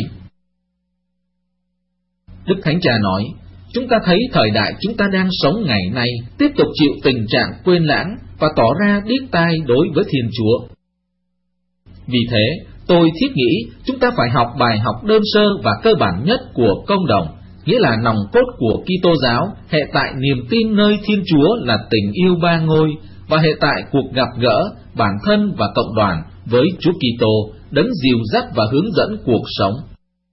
Đức Thánh Cha nói, chúng ta thấy thời đại chúng ta đang sống ngày nay tiếp tục chịu tình trạng quên lãng và tỏ ra điếc tai đối với Thiên Chúa. Vì thế, tôi thiết nghĩ chúng ta phải học bài học đơn sơ và cơ bản nhất của công đồng, nghĩa là nòng cốt của Kitô giáo, hệ tại niềm tin nơi Thiên Chúa là tình yêu ba ngôi, và hệ tại cuộc gặp gỡ bản thân và cộng đoàn với Chúa Kitô, đấng dìu dắt và hướng dẫn cuộc sống.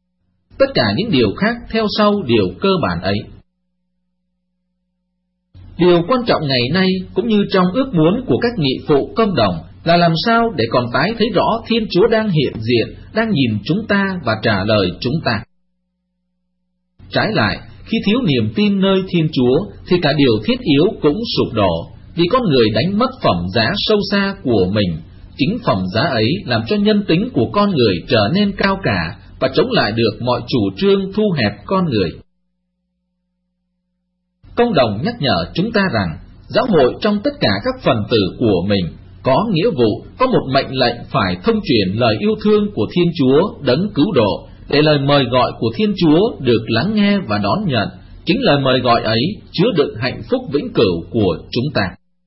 Tất cả những điều khác theo sau điều cơ bản ấy. Điều quan trọng ngày nay cũng như trong ước muốn của các nghị phụ công đồng là làm sao để còn tái thấy rõ Thiên Chúa đang hiện diện, đang nhìn chúng ta và trả lời chúng ta. Trái lại, khi thiếu niềm tin nơi Thiên Chúa thì cả điều thiết yếu cũng sụp đổ, vì con người đánh mất phẩm giá sâu xa của mình. Chính phẩm giá ấy làm cho nhân tính của con người trở nên cao cả và chống lại được mọi chủ trương thu hẹp con người. Công đồng nhắc nhở chúng ta rằng giáo hội trong tất cả các phần tử của mình có nghĩa vụ, có một mệnh lệnh phải thông truyền lời yêu thương của Thiên Chúa đấng cứu độ, để lời mời gọi của Thiên Chúa được lắng nghe và đón nhận. Chính lời mời gọi ấy chứa đựng hạnh phúc vĩnh cửu của chúng ta.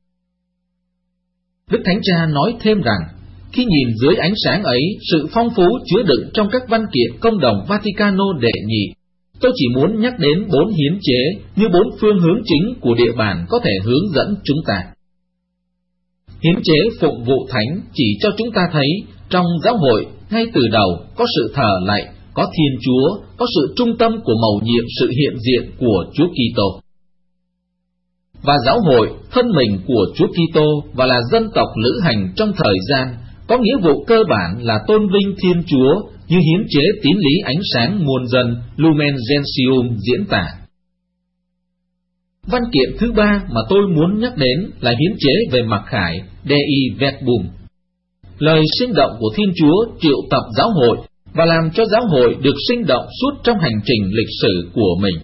Đức Thánh Cha nói thêm rằng, khi nhìn dưới ánh sáng ấy sự phong phú chứa đựng trong các văn kiện công đồng Vaticano đệ nhị, tôi chỉ muốn nhắc đến 4 hiến chế như 4 phương hướng chính của địa bàn có thể hướng dẫn chúng ta. Hiến chế phụng vụ thánh chỉ cho chúng ta thấy trong giáo hội ngay từ đầu có sự thờ lạy, có Thiên Chúa, có sự trung tâm của mầu nhiệm sự hiện diện của Chúa Kitô. Và giáo hội, thân mình của Chúa Kitô và là dân tộc lữ hành trong thời gian, có nghĩa vụ cơ bản là tôn vinh Thiên Chúa như hiến chế tín lý ánh sáng muôn dân Lumen Gentium diễn tả. Văn kiện thứ 3 mà tôi muốn nhắc đến là hiến chế về mặc khải Dei Verbum. Lời sinh động của Thiên Chúa triệu tập giáo hội và làm cho giáo hội được sinh động suốt trong hành trình lịch sử của mình.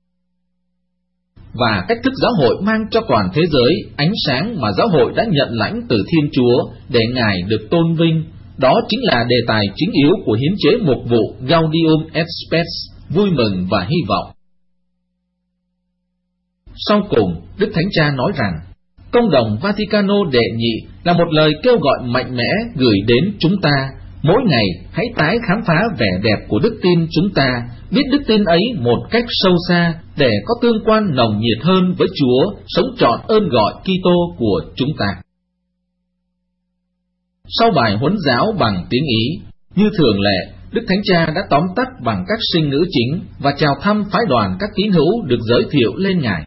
Và cách thức giáo hội mang cho toàn thế giới ánh sáng mà giáo hội đã nhận lãnh từ Thiên Chúa để Ngài được tôn vinh, đó chính là đề tài chính yếu của hiến chế mục vụ Gaudium et Spes, vui mừng và hy vọng. Sau cùng, Đức Thánh Cha nói rằng, công đồng Vaticano đệ nhị là một lời kêu gọi mạnh mẽ gửi đến chúng ta. Mỗi ngày hãy tái khám phá vẻ đẹp của đức tin chúng ta, biết đức tin ấy một cách sâu xa để có tương quan nồng nhiệt hơn với Chúa, sống trọn ơn gọi Kitô của chúng ta. Sau bài huấn giáo bằng tiếng Ý, như thường lệ, Đức Thánh Cha đã tóm tắt bằng các sinh ngữ chính và chào thăm phái đoàn các tín hữu được giới thiệu lên Ngài.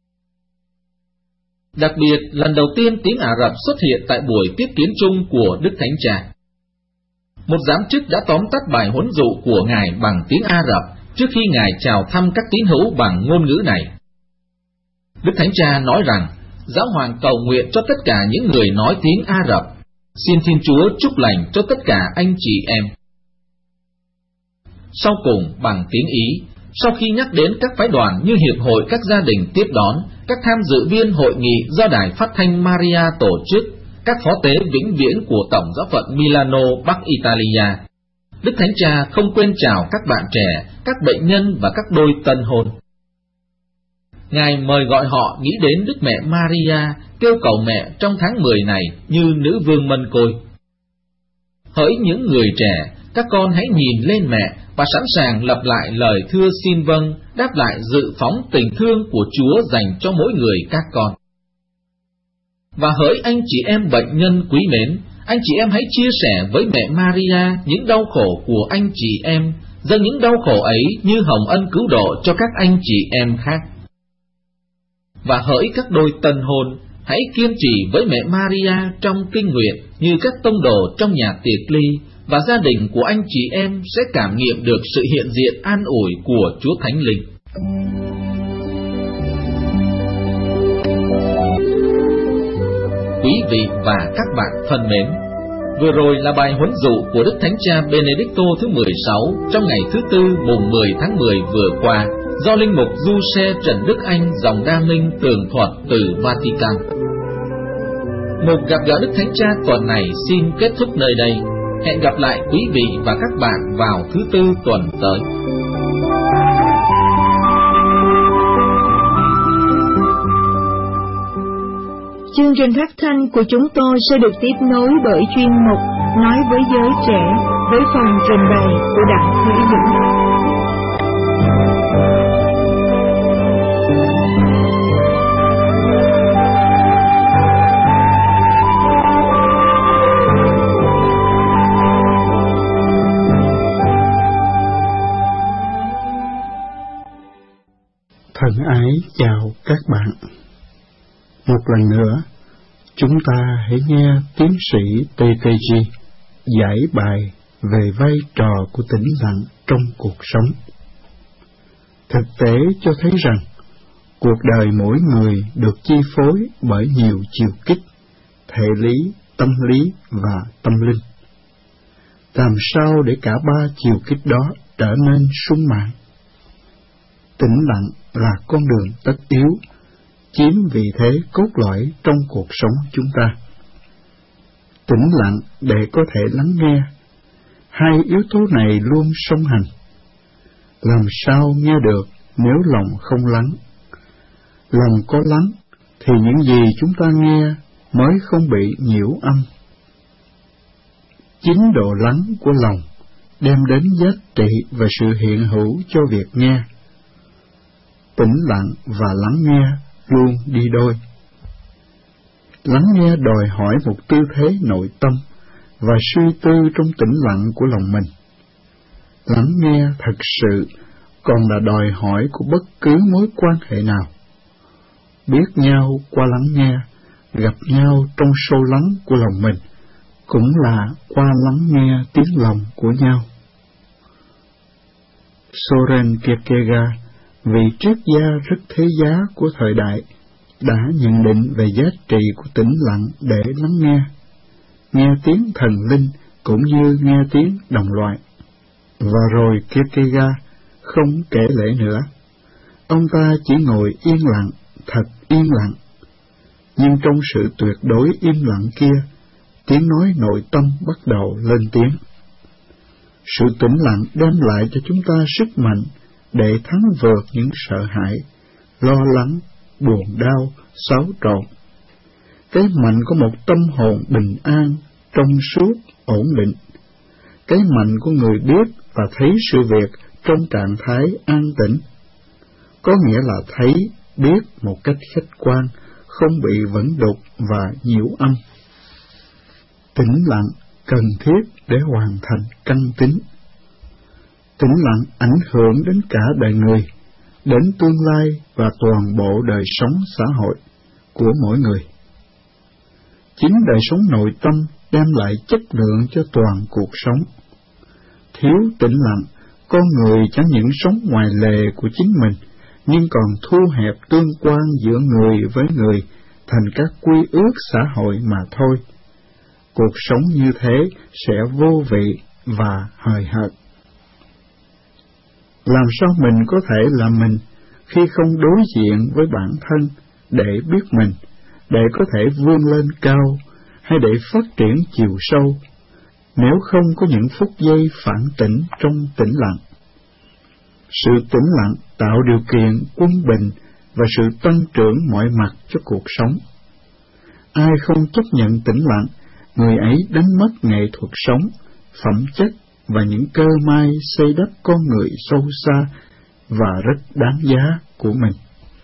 Đặc biệt, lần đầu tiên tiếng Ả Rập xuất hiện tại buổi tiếp kiến chung của Đức Thánh Cha. Một giám chức đã tóm tắt bài huấn dụ của Ngài bằng tiếng Ả Rập trước khi Ngài chào thăm các tín hữu bằng ngôn ngữ này. Đức Thánh Cha nói rằng, Giáo hoàng cầu nguyện cho tất cả những người nói tiếng Ả Rập. Xin Thiên Chúa chúc lành cho tất cả anh chị em. Sau cùng, bằng tiếng Ý, sau khi nhắc đến các phái đoàn như Hiệp hội các gia đình tiếp đón, các tham dự viên hội nghị do Đài Phát thanh Maria tổ chức, các phó tế vĩnh viễn của Tổng giáo phận Milano, Bắc Italia, Đức Thánh Cha không quên chào các bạn trẻ, các bệnh nhân và các đôi tân hôn. Ngài mời gọi họ nghĩ đến Đức Mẹ Maria, kêu cầu mẹ trong tháng 10 này như nữ vương mân côi. Hỡi những người trẻ, các con hãy nhìn lên mẹ và sẵn sàng lặp lại lời thưa xin vâng, đáp lại dự phóng tình thương của Chúa dành cho mỗi người các con. Và hỡi anh chị em bệnh nhân quý mến, anh chị em hãy chia sẻ với mẹ Maria những đau khổ của anh chị em, dâng những đau khổ ấy như hồng ân cứu độ cho các anh chị em khác. Và hỡi các đôi tân hôn, hãy kiên trì với mẹ Maria trong kinh nguyện như các tông đồ trong nhà tiệc ly, và gia đình của anh chị em sẽ cảm nghiệm được sự hiện diện an ủi của Chúa Thánh Linh. Quý vị và các bạn thân mến, vừa rồi là bài huấn dụ của Đức Thánh Cha Benedicto thứ 16 trong ngày thứ Tư mùng 10 tháng 10 vừa qua, do Linh mục Giuse Trần Đức Anh dòng Đa Minh tường thuật từ Vatican. Một gặp gỡ Đức Thánh Cha tuần này xin kết thúc nơi đây. Hẹn gặp lại quý vị và các bạn vào thứ Tư tuần tới. Chương trình phát thanh của chúng tôi sẽ được tiếp nối bởi chuyên mục Nói với giới trẻ với phần trình bày của Đặng Thủy Dũng. Thân ái chào các bạn. Một lần nữa, chúng ta hãy nghe tiến sĩ T.K.G. giải bài về vai trò của tĩnh lặng trong cuộc sống. Thực tế cho thấy rằng, cuộc đời mỗi người được chi phối bởi nhiều chiều kích, thể lý, tâm lý và tâm linh. Làm sao để cả ba chiều kích đó trở nên sung mãn? Tĩnh lặng là con đường tất yếu, chiếm vị thế cốt lõi trong cuộc sống chúng ta. Tĩnh lặng để có thể lắng nghe, hai yếu tố này luôn song hành. Làm sao nghe được nếu lòng không lắng? Lòng có lắng thì những gì chúng ta nghe mới không bị nhiễu âm. Chính độ lắng của lòng đem đến giá trị và sự hiện hữu cho việc nghe. Tĩnh lặng và lắng nghe luôn đi đôi. Lắng nghe đòi hỏi một tư thế nội tâm và suy tư trong tĩnh lặng của lòng mình. Lắng nghe thật sự còn là đòi hỏi của bất cứ mối quan hệ nào. Biết nhau qua lắng nghe, gặp nhau trong sâu lắng của lòng mình, cũng là qua lắng nghe tiếng lòng của nhau. Soren Kierkegaard, vị triết gia rất thế giá của thời đại, đã nhận định về giá trị của tĩnh lặng để lắng nghe tiếng thần linh cũng như nghe tiếng đồng loại. Và rồi Kierkegaard không kể lể nữa. Ông ta chỉ ngồi yên lặng, thật yên lặng. Nhưng trong sự tuyệt đối im lặng kia, tiếng nói nội tâm bắt đầu lên tiếng. Sự tĩnh lặng đem lại cho chúng ta sức mạnh để thắng vượt những sợ hãi, lo lắng, buồn đau, xáo trộn. Cái mạnh của một tâm hồn bình an, trong suốt, ổn định. Cái mạnh của người biết và thấy sự việc trong trạng thái an tĩnh. Có nghĩa là thấy, biết một cách khách quan, không bị vẫn đục và nhiễu âm. Tĩnh lặng cần thiết để hoàn thành căn tính. Tĩnh lặng ảnh hưởng đến cả đời người, đến tương lai và toàn bộ đời sống xã hội của mỗi người. Chính đời sống nội tâm đem lại chất lượng cho toàn cuộc sống. Thiếu tĩnh lặng, con người chẳng những sống ngoài lề của chính mình, nhưng còn thu hẹp tương quan giữa người với người thành các quy ước xã hội mà thôi. Cuộc sống như thế sẽ vô vị và hời hợt. Làm sao mình có thể là mình khi không đối diện với bản thân để biết mình, để có thể vươn lên cao hay để phát triển chiều sâu, nếu không có những phút giây phản tỉnh trong tĩnh lặng? Sự tĩnh lặng tạo điều kiện quân bình và sự tăng trưởng mọi mặt cho cuộc sống. Ai không chấp nhận tĩnh lặng, người ấy đánh mất nghệ thuật sống, phẩm chất và những cơ may xây đắp con người sâu xa và rất đáng giá của mình.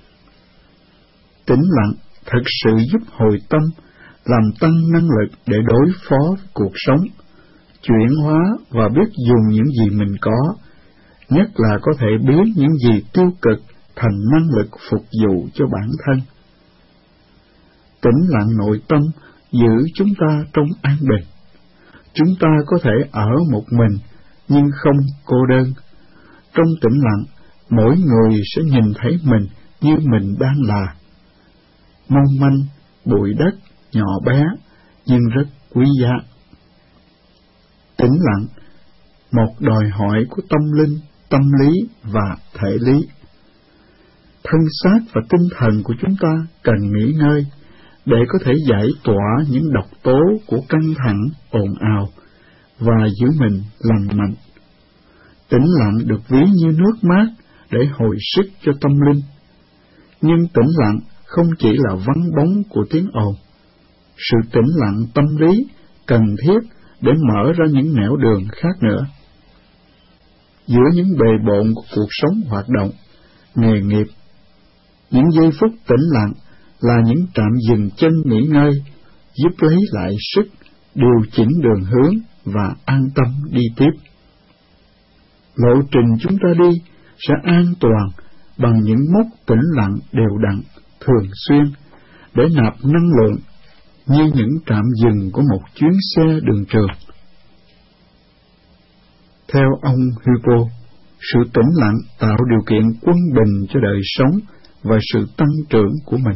Tĩnh lặng thật sự giúp hồi tâm, làm tăng năng lực để đối phó với cuộc sống, chuyển hóa và biết dùng những gì mình có, nhất là có thể biến những gì tiêu cực thành năng lực phục vụ cho bản thân. Tĩnh lặng nội tâm giữ chúng ta trong an bình. Chúng ta có thể ở một mình, nhưng không cô đơn. Trong tĩnh lặng, mỗi người sẽ nhìn thấy mình như mình đang là. Mong manh, bụi đất, nhỏ bé, nhưng rất quý giá. Tĩnh lặng, một đòi hỏi của tâm linh, tâm lý và thể lý. Thân xác và tinh thần của chúng ta cần nghỉ ngơi để có thể giải tỏa những độc tố của căng thẳng, ồn ào và giữ mình lành mạnh. Tĩnh lặng được ví như nước mát để hồi sức cho tâm linh. Nhưng tĩnh lặng không chỉ là vắng bóng của tiếng ồn. Sự tĩnh lặng tâm lý cần thiết để mở ra những nẻo đường khác nữa. Giữa những bề bộn của cuộc sống hoạt động, nghề nghiệp, những giây phút tĩnh lặng là những trạm dừng chân nghỉ ngơi, giúp lấy lại sức, điều chỉnh đường hướng và an tâm đi tiếp. Lộ trình chúng ta đi sẽ an toàn bằng những mốc tĩnh lặng đều đặn, thường xuyên, để nạp năng lượng, như những trạm dừng của một chuyến xe đường trường. Theo ông Hugo, sự tĩnh lặng tạo điều kiện quân bình cho đời sống và sự tăng trưởng của mình.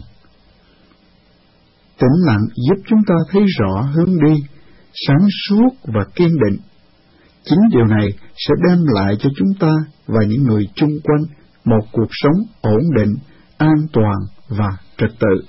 Tĩnh lặng giúp chúng ta thấy rõ hướng đi, sáng suốt và kiên định. Chính điều này sẽ đem lại cho chúng ta và những người chung quanh một cuộc sống ổn định, an toàn và trật tự.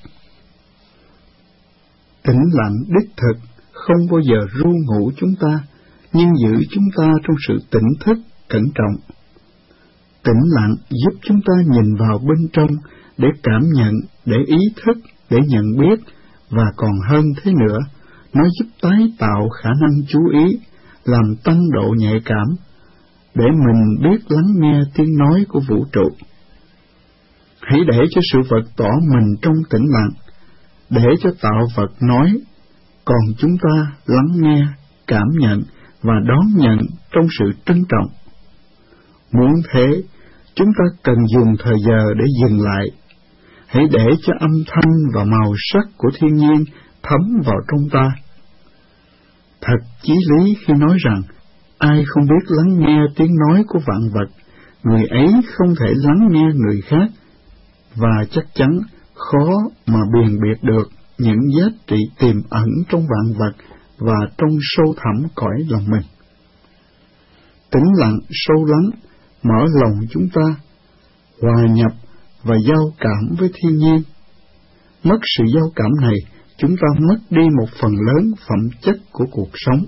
Tĩnh lặng đích thực không bao giờ ru ngủ chúng ta, nhưng giữ chúng ta trong sự tỉnh thức, cẩn trọng. Tĩnh lặng giúp chúng ta nhìn vào bên trong để cảm nhận, để ý thức, để nhận biết, và còn hơn thế nữa, nó giúp tái tạo khả năng chú ý, làm tăng độ nhạy cảm, để mình biết lắng nghe tiếng nói của vũ trụ. Hãy để cho sự vật tỏ mình trong tĩnh lặng, để cho tạo vật nói, còn chúng ta lắng nghe, cảm nhận và đón nhận trong sự trân trọng. Muốn thế, chúng ta cần dùng thời giờ để dừng lại. Hãy để cho âm thanh và màu sắc của thiên nhiên thấm vào trong ta. Thật chí lý khi nói rằng, ai không biết lắng nghe tiếng nói của vạn vật, người ấy không thể lắng nghe người khác, và chắc chắn khó mà biền biệt được những giá trị tiềm ẩn trong vạn vật và trong sâu thẳm cõi lòng mình. Tĩnh lặng sâu lắng mở lòng chúng ta, hòa nhập và giao cảm với thiên nhiên. Mất sự giao cảm này, chúng ta mất đi một phần lớn phẩm chất của cuộc sống.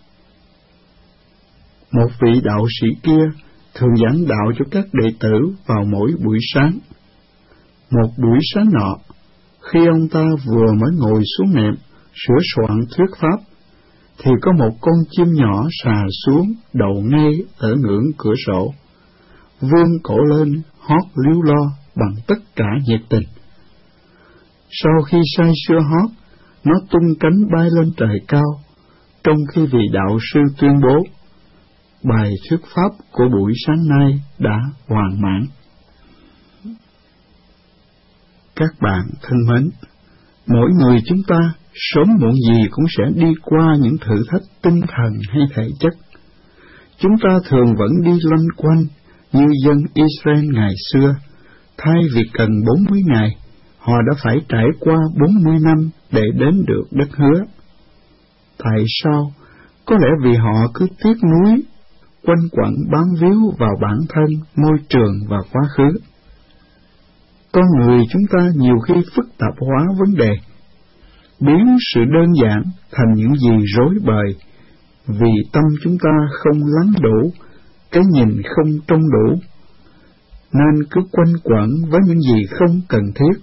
Một vị đạo sĩ kia thường giảng đạo cho các đệ tử vào mỗi buổi sáng. Một buổi sáng nọ, khi ông ta vừa mới ngồi xuống nệm sửa soạn thuyết pháp, thì có một con chim nhỏ xà xuống đậu ngay ở ngưỡng cửa sổ, vươn cổ lên hót líu lo bằng tất cả nhiệt tình. Sau khi say sưa hót, nó tung cánh bay lên trời cao, trong khi vị đạo sư tuyên bố, bài thuyết pháp của buổi sáng nay đã hoàn mãn. Các bạn thân mến, mỗi người chúng ta sớm muộn gì cũng sẽ đi qua những thử thách tinh thần hay thể chất. Chúng ta thường vẫn đi loanh quanh như dân Israel ngày xưa, thay vì cần 40 ngày, họ đã phải trải qua 40 năm để đến được đất hứa. Tại sao? Có lẽ vì họ cứ tiếc nuối, quanh quẩn bám víu vào bản thân, môi trường và quá khứ. Con người chúng ta nhiều khi phức tạp hóa vấn đề, biến sự đơn giản thành những gì rối bời, vì tâm chúng ta không lắng đủ, cái nhìn không trông đủ, nên cứ quanh quẩn với những gì không cần thiết.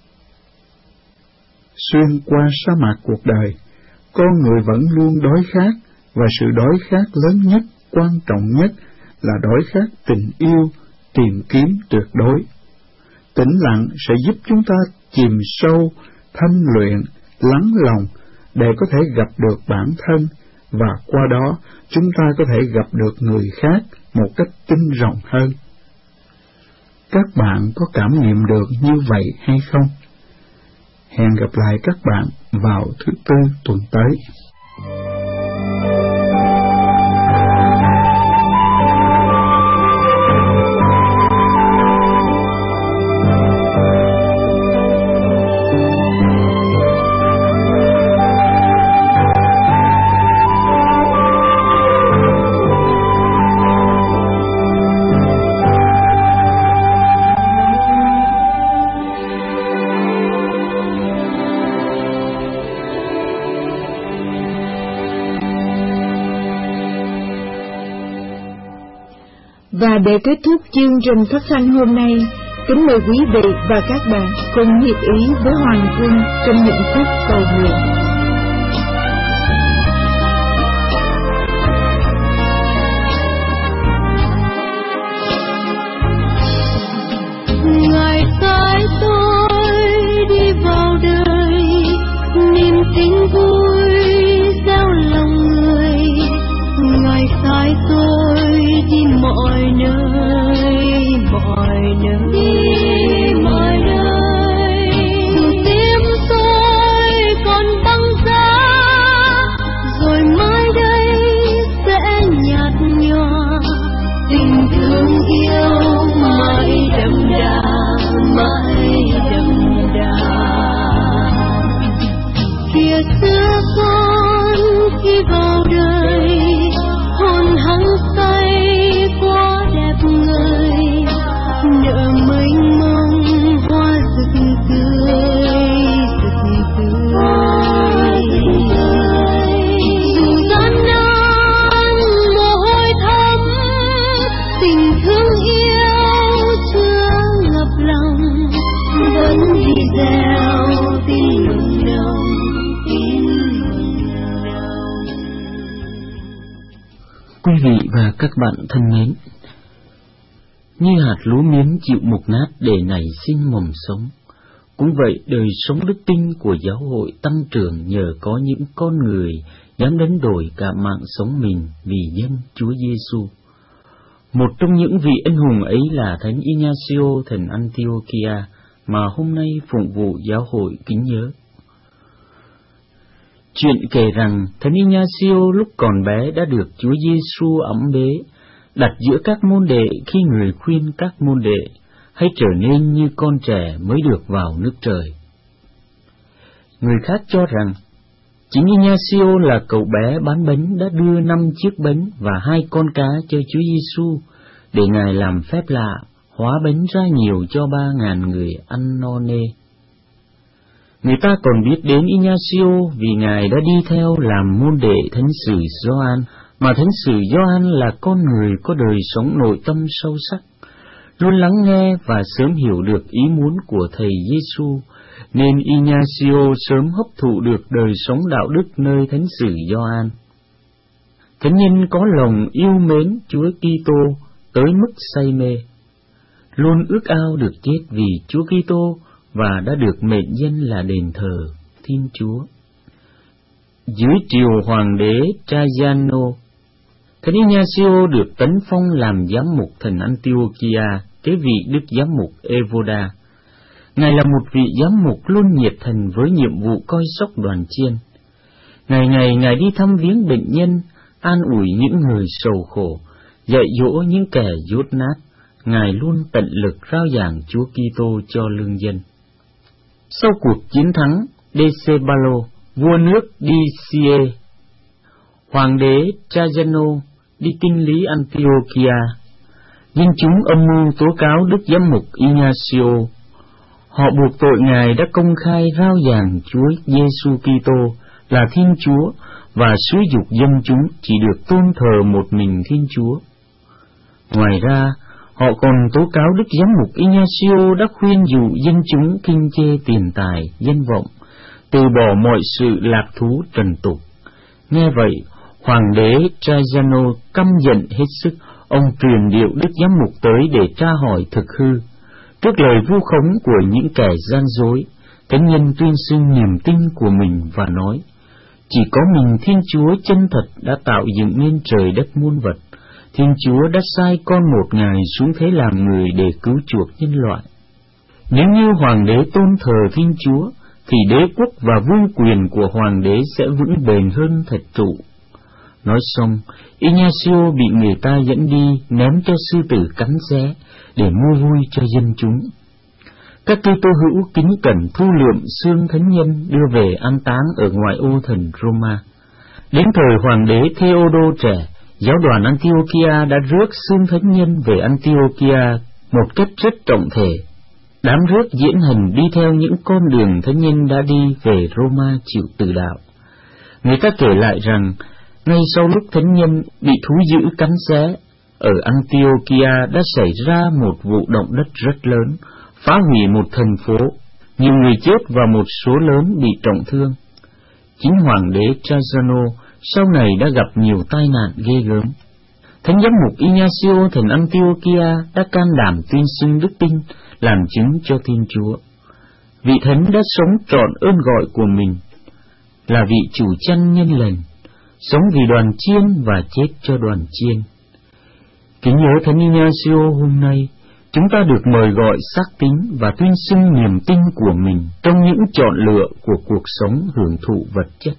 Xuyên qua sa mạc cuộc đời, con người vẫn luôn đói khát, và sự đói khát lớn nhất, quan trọng nhất là đói khát tình yêu, tìm kiếm tuyệt đối. Tĩnh lặng sẽ giúp chúng ta chìm sâu, thanh luyện, lắng lòng để có thể gặp được bản thân, và qua đó chúng ta có thể gặp được người khác một cách tinh rộng hơn. Các bạn có cảm nghiệm được như vậy hay không? Hẹn gặp lại các bạn vào thứ Tư tuần tới. Và để kết thúc chương trình phát thanh hôm nay, kính mời quý vị và các bạn cùng hiệp ý với Hoàng Quân trong những phút cầu nguyện. Ngày sai tôi đi vào đời, niềm tin vui gieo lòng người. Ngày sai tôi đi mọi nơi, dù tim xưa con khi vào đời, hồn hăng say quá đẹp người, nợ mênh mông hoa rực tươi, dù gian nan mồ hôi thấm, tình thương yêu chưa ngập lòng, vẫn đi gieo tin nồng nồng, tin nồng nồng. Quý vị và các bạn thân mến, như hạt lúa miếng chịu mục nát để nảy sinh mầm sống, cũng vậy đời sống đức tin của giáo hội tăng trưởng nhờ có những con người dám đánh đổi cả mạng sống mình vì dân Chúa Giêsu. Một trong những vị anh hùng ấy là Thánh Ignacio thành Antiochia mà hôm nay phụng vụ giáo hội kính nhớ. Chuyện kể rằng Thánh Ignacio lúc còn bé đã được Chúa Giêsu ẵm bế, đặt giữa các môn đệ khi người khuyên các môn đệ hãy trở nên như con trẻ mới được vào nước trời. Người khác cho rằng chính Ignacio là cậu bé bán bánh đã đưa 5 chiếc bánh và 2 con cá cho Chúa Giêsu để Ngài làm phép lạ, hóa bánh ra nhiều cho 3.000 người ăn no nê. Người ta còn biết đến Ignacio vì Ngài đã đi theo làm môn đệ Thánh sử Gioan, mà Thánh sử Gioan là con người có đời sống nội tâm sâu sắc, luôn lắng nghe và sớm hiểu được ý muốn của Thầy Giêsu, nên Ignacio sớm hấp thụ được đời sống đạo đức nơi Thánh sử Gioan. Thánh nhân có lòng yêu mến Chúa Kitô tới mức say mê, luôn ước ao được chết vì Chúa Kitô và đã được mệnh danh là đền thờ Thiên Chúa. Dưới triều hoàng đế Traiano, Thánh Ignacio được tấn phong làm giám mục thành Antiochia, kế vị đức giám mục Evoda. Ngài là một vị giám mục luôn nhiệt thành với nhiệm vụ coi sóc đoàn chiên. Ngày ngày Ngài đi thăm viếng bệnh nhân, an ủi những người sầu khổ, dạy dỗ những kẻ dốt nát. Ngài luôn tận lực rao giảng Chúa Kitô cho lương dân. Sau cuộc chiến thắng Decebalo, vua nước Dicie, hoàng đế Traiano đi kinh lý Antiochia, dân chúng âm mưu tố cáo đức giám mục Ignacio. Họ buộc tội Ngài đã công khai rao giảng Chúa Giêsu Kitô là Thiên Chúa và xúi giục dân chúng chỉ được tôn thờ một mình Thiên Chúa. Ngoài ra, họ còn tố cáo đức giám mục Ignacio đã khuyên dụ dân chúng khinh chê tiền tài, danh vọng, từ bỏ mọi sự lạc thú trần tục. Nghe vậy, hoàng đế Traiano căm giận hết sức, ông truyền điệu đức giám mục tới để tra hỏi thực hư. Trước lời vu khống của những kẻ gian dối, thánh nhân tuyên xưng niềm tin của mình và nói: chỉ có mình Thiên Chúa chân thật đã tạo dựng nên trời đất muôn vật. Thiên Chúa đã sai con một Ngài xuống thế làm người để cứu chuộc nhân loại. Nếu như hoàng đế tôn thờ Thiên Chúa, thì đế quốc và vương quyền của hoàng đế sẽ vững bền hơn thạch trụ. Nói xong, Ignacio bị người ta dẫn đi ném cho sư tử cắn xé để mua vui cho dân chúng. Các Kitô hữu kính cẩn thu lượm xương thánh nhân đưa về an táng ở ngoại ô thành Roma. Đến thời hoàng đế Theodo trẻ, giáo đoàn Antiochia đã rước xương thánh nhân về Antiochia một cách rất trọng thể. Đám rước diễn hành đi theo những con đường thánh nhân đã đi về Roma chịu tử đạo. Người ta kể lại rằng, ngay sau lúc thánh nhân bị thú dữ cắn xé, ở Antiochia đã xảy ra một vụ động đất rất lớn, phá hủy một thành phố, nhiều người chết và một số lớn bị trọng thương. Chính hoàng đế Traiano sau này đã gặp nhiều tai nạn ghê gớm. Thánh giám mục Ignacio thành Antiochia đã can đảm tuyên xưng đức tin, làm chứng cho Thiên Chúa. Vị thánh đã sống trọn ơn gọi của mình, là vị chủ chăn nhân lành, sống vì đoàn chiên và chết cho đoàn chiên. Kính nhớ Thánh Ignacio hôm nay, chúng ta được mời gọi xác tín và tuyên xưng niềm tin của mình trong những chọn lựa của cuộc sống hưởng thụ vật chất.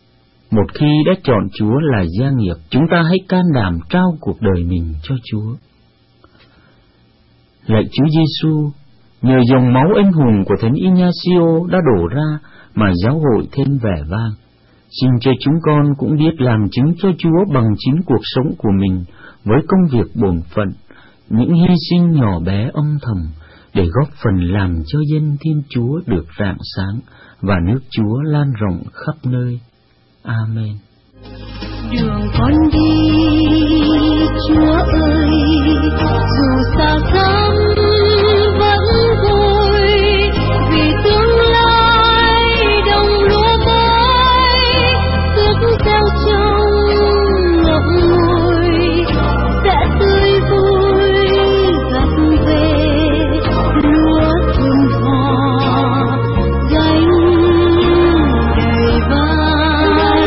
Một khi đã chọn Chúa là gia nghiệp, chúng ta hãy can đảm trao cuộc đời mình cho Chúa. Lạy Chúa Giêsu, Nhờ dòng máu anh hùng của Thánh Ignacio đã đổ ra mà giáo hội thêm vẻ vang. Xin cho chúng con cũng biết làm chứng cho Chúa bằng chính cuộc sống của mình với công việc bổn phận, những hy sinh nhỏ bé âm thầm để góp phần làm cho dân Thiên Chúa được rạng sáng và nước Chúa lan rộng khắp nơi. Amen. Đường con đi, Chúa ơi, dù xa xăm vẫn vui, vì tương lai đồng lúa mới, sức gieo trồng ngập ngùi, sẽ tươi vui gặt về lúa thuần hòa gánh đầy vai.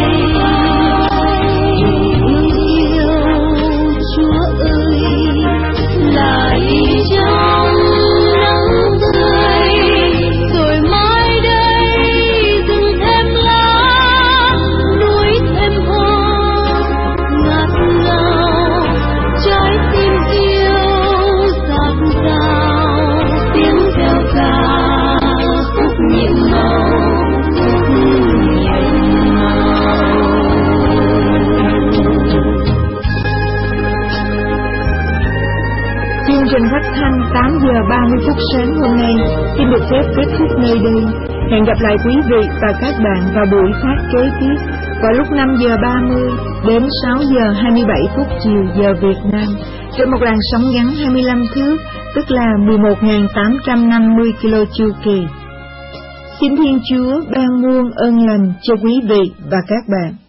Chúa ơi, lại trong nắng tươi, rồi mai đây rừng thêm lá, núi thêm hoa ngát ngào, trái tim yêu dạt dào, tiếng reo ca khúc nhiệm màu, khúc nhiệm màu. Chương trình phát thanh 8 giờ 30 phút sáng hôm nay xin được phép kết thúc nơi đây. Hẹn gặp lại quý vị và các bạn vào buổi phát kế tiếp vào lúc 5 giờ 30 đến 6 giờ 27 phút chiều giờ Việt Nam trên một làn sóng ngắn 25 thước, tức là 11.850 kilo chu kỳ. Xin Thiên Chúa ban muôn ơn lành cho quý vị và các bạn.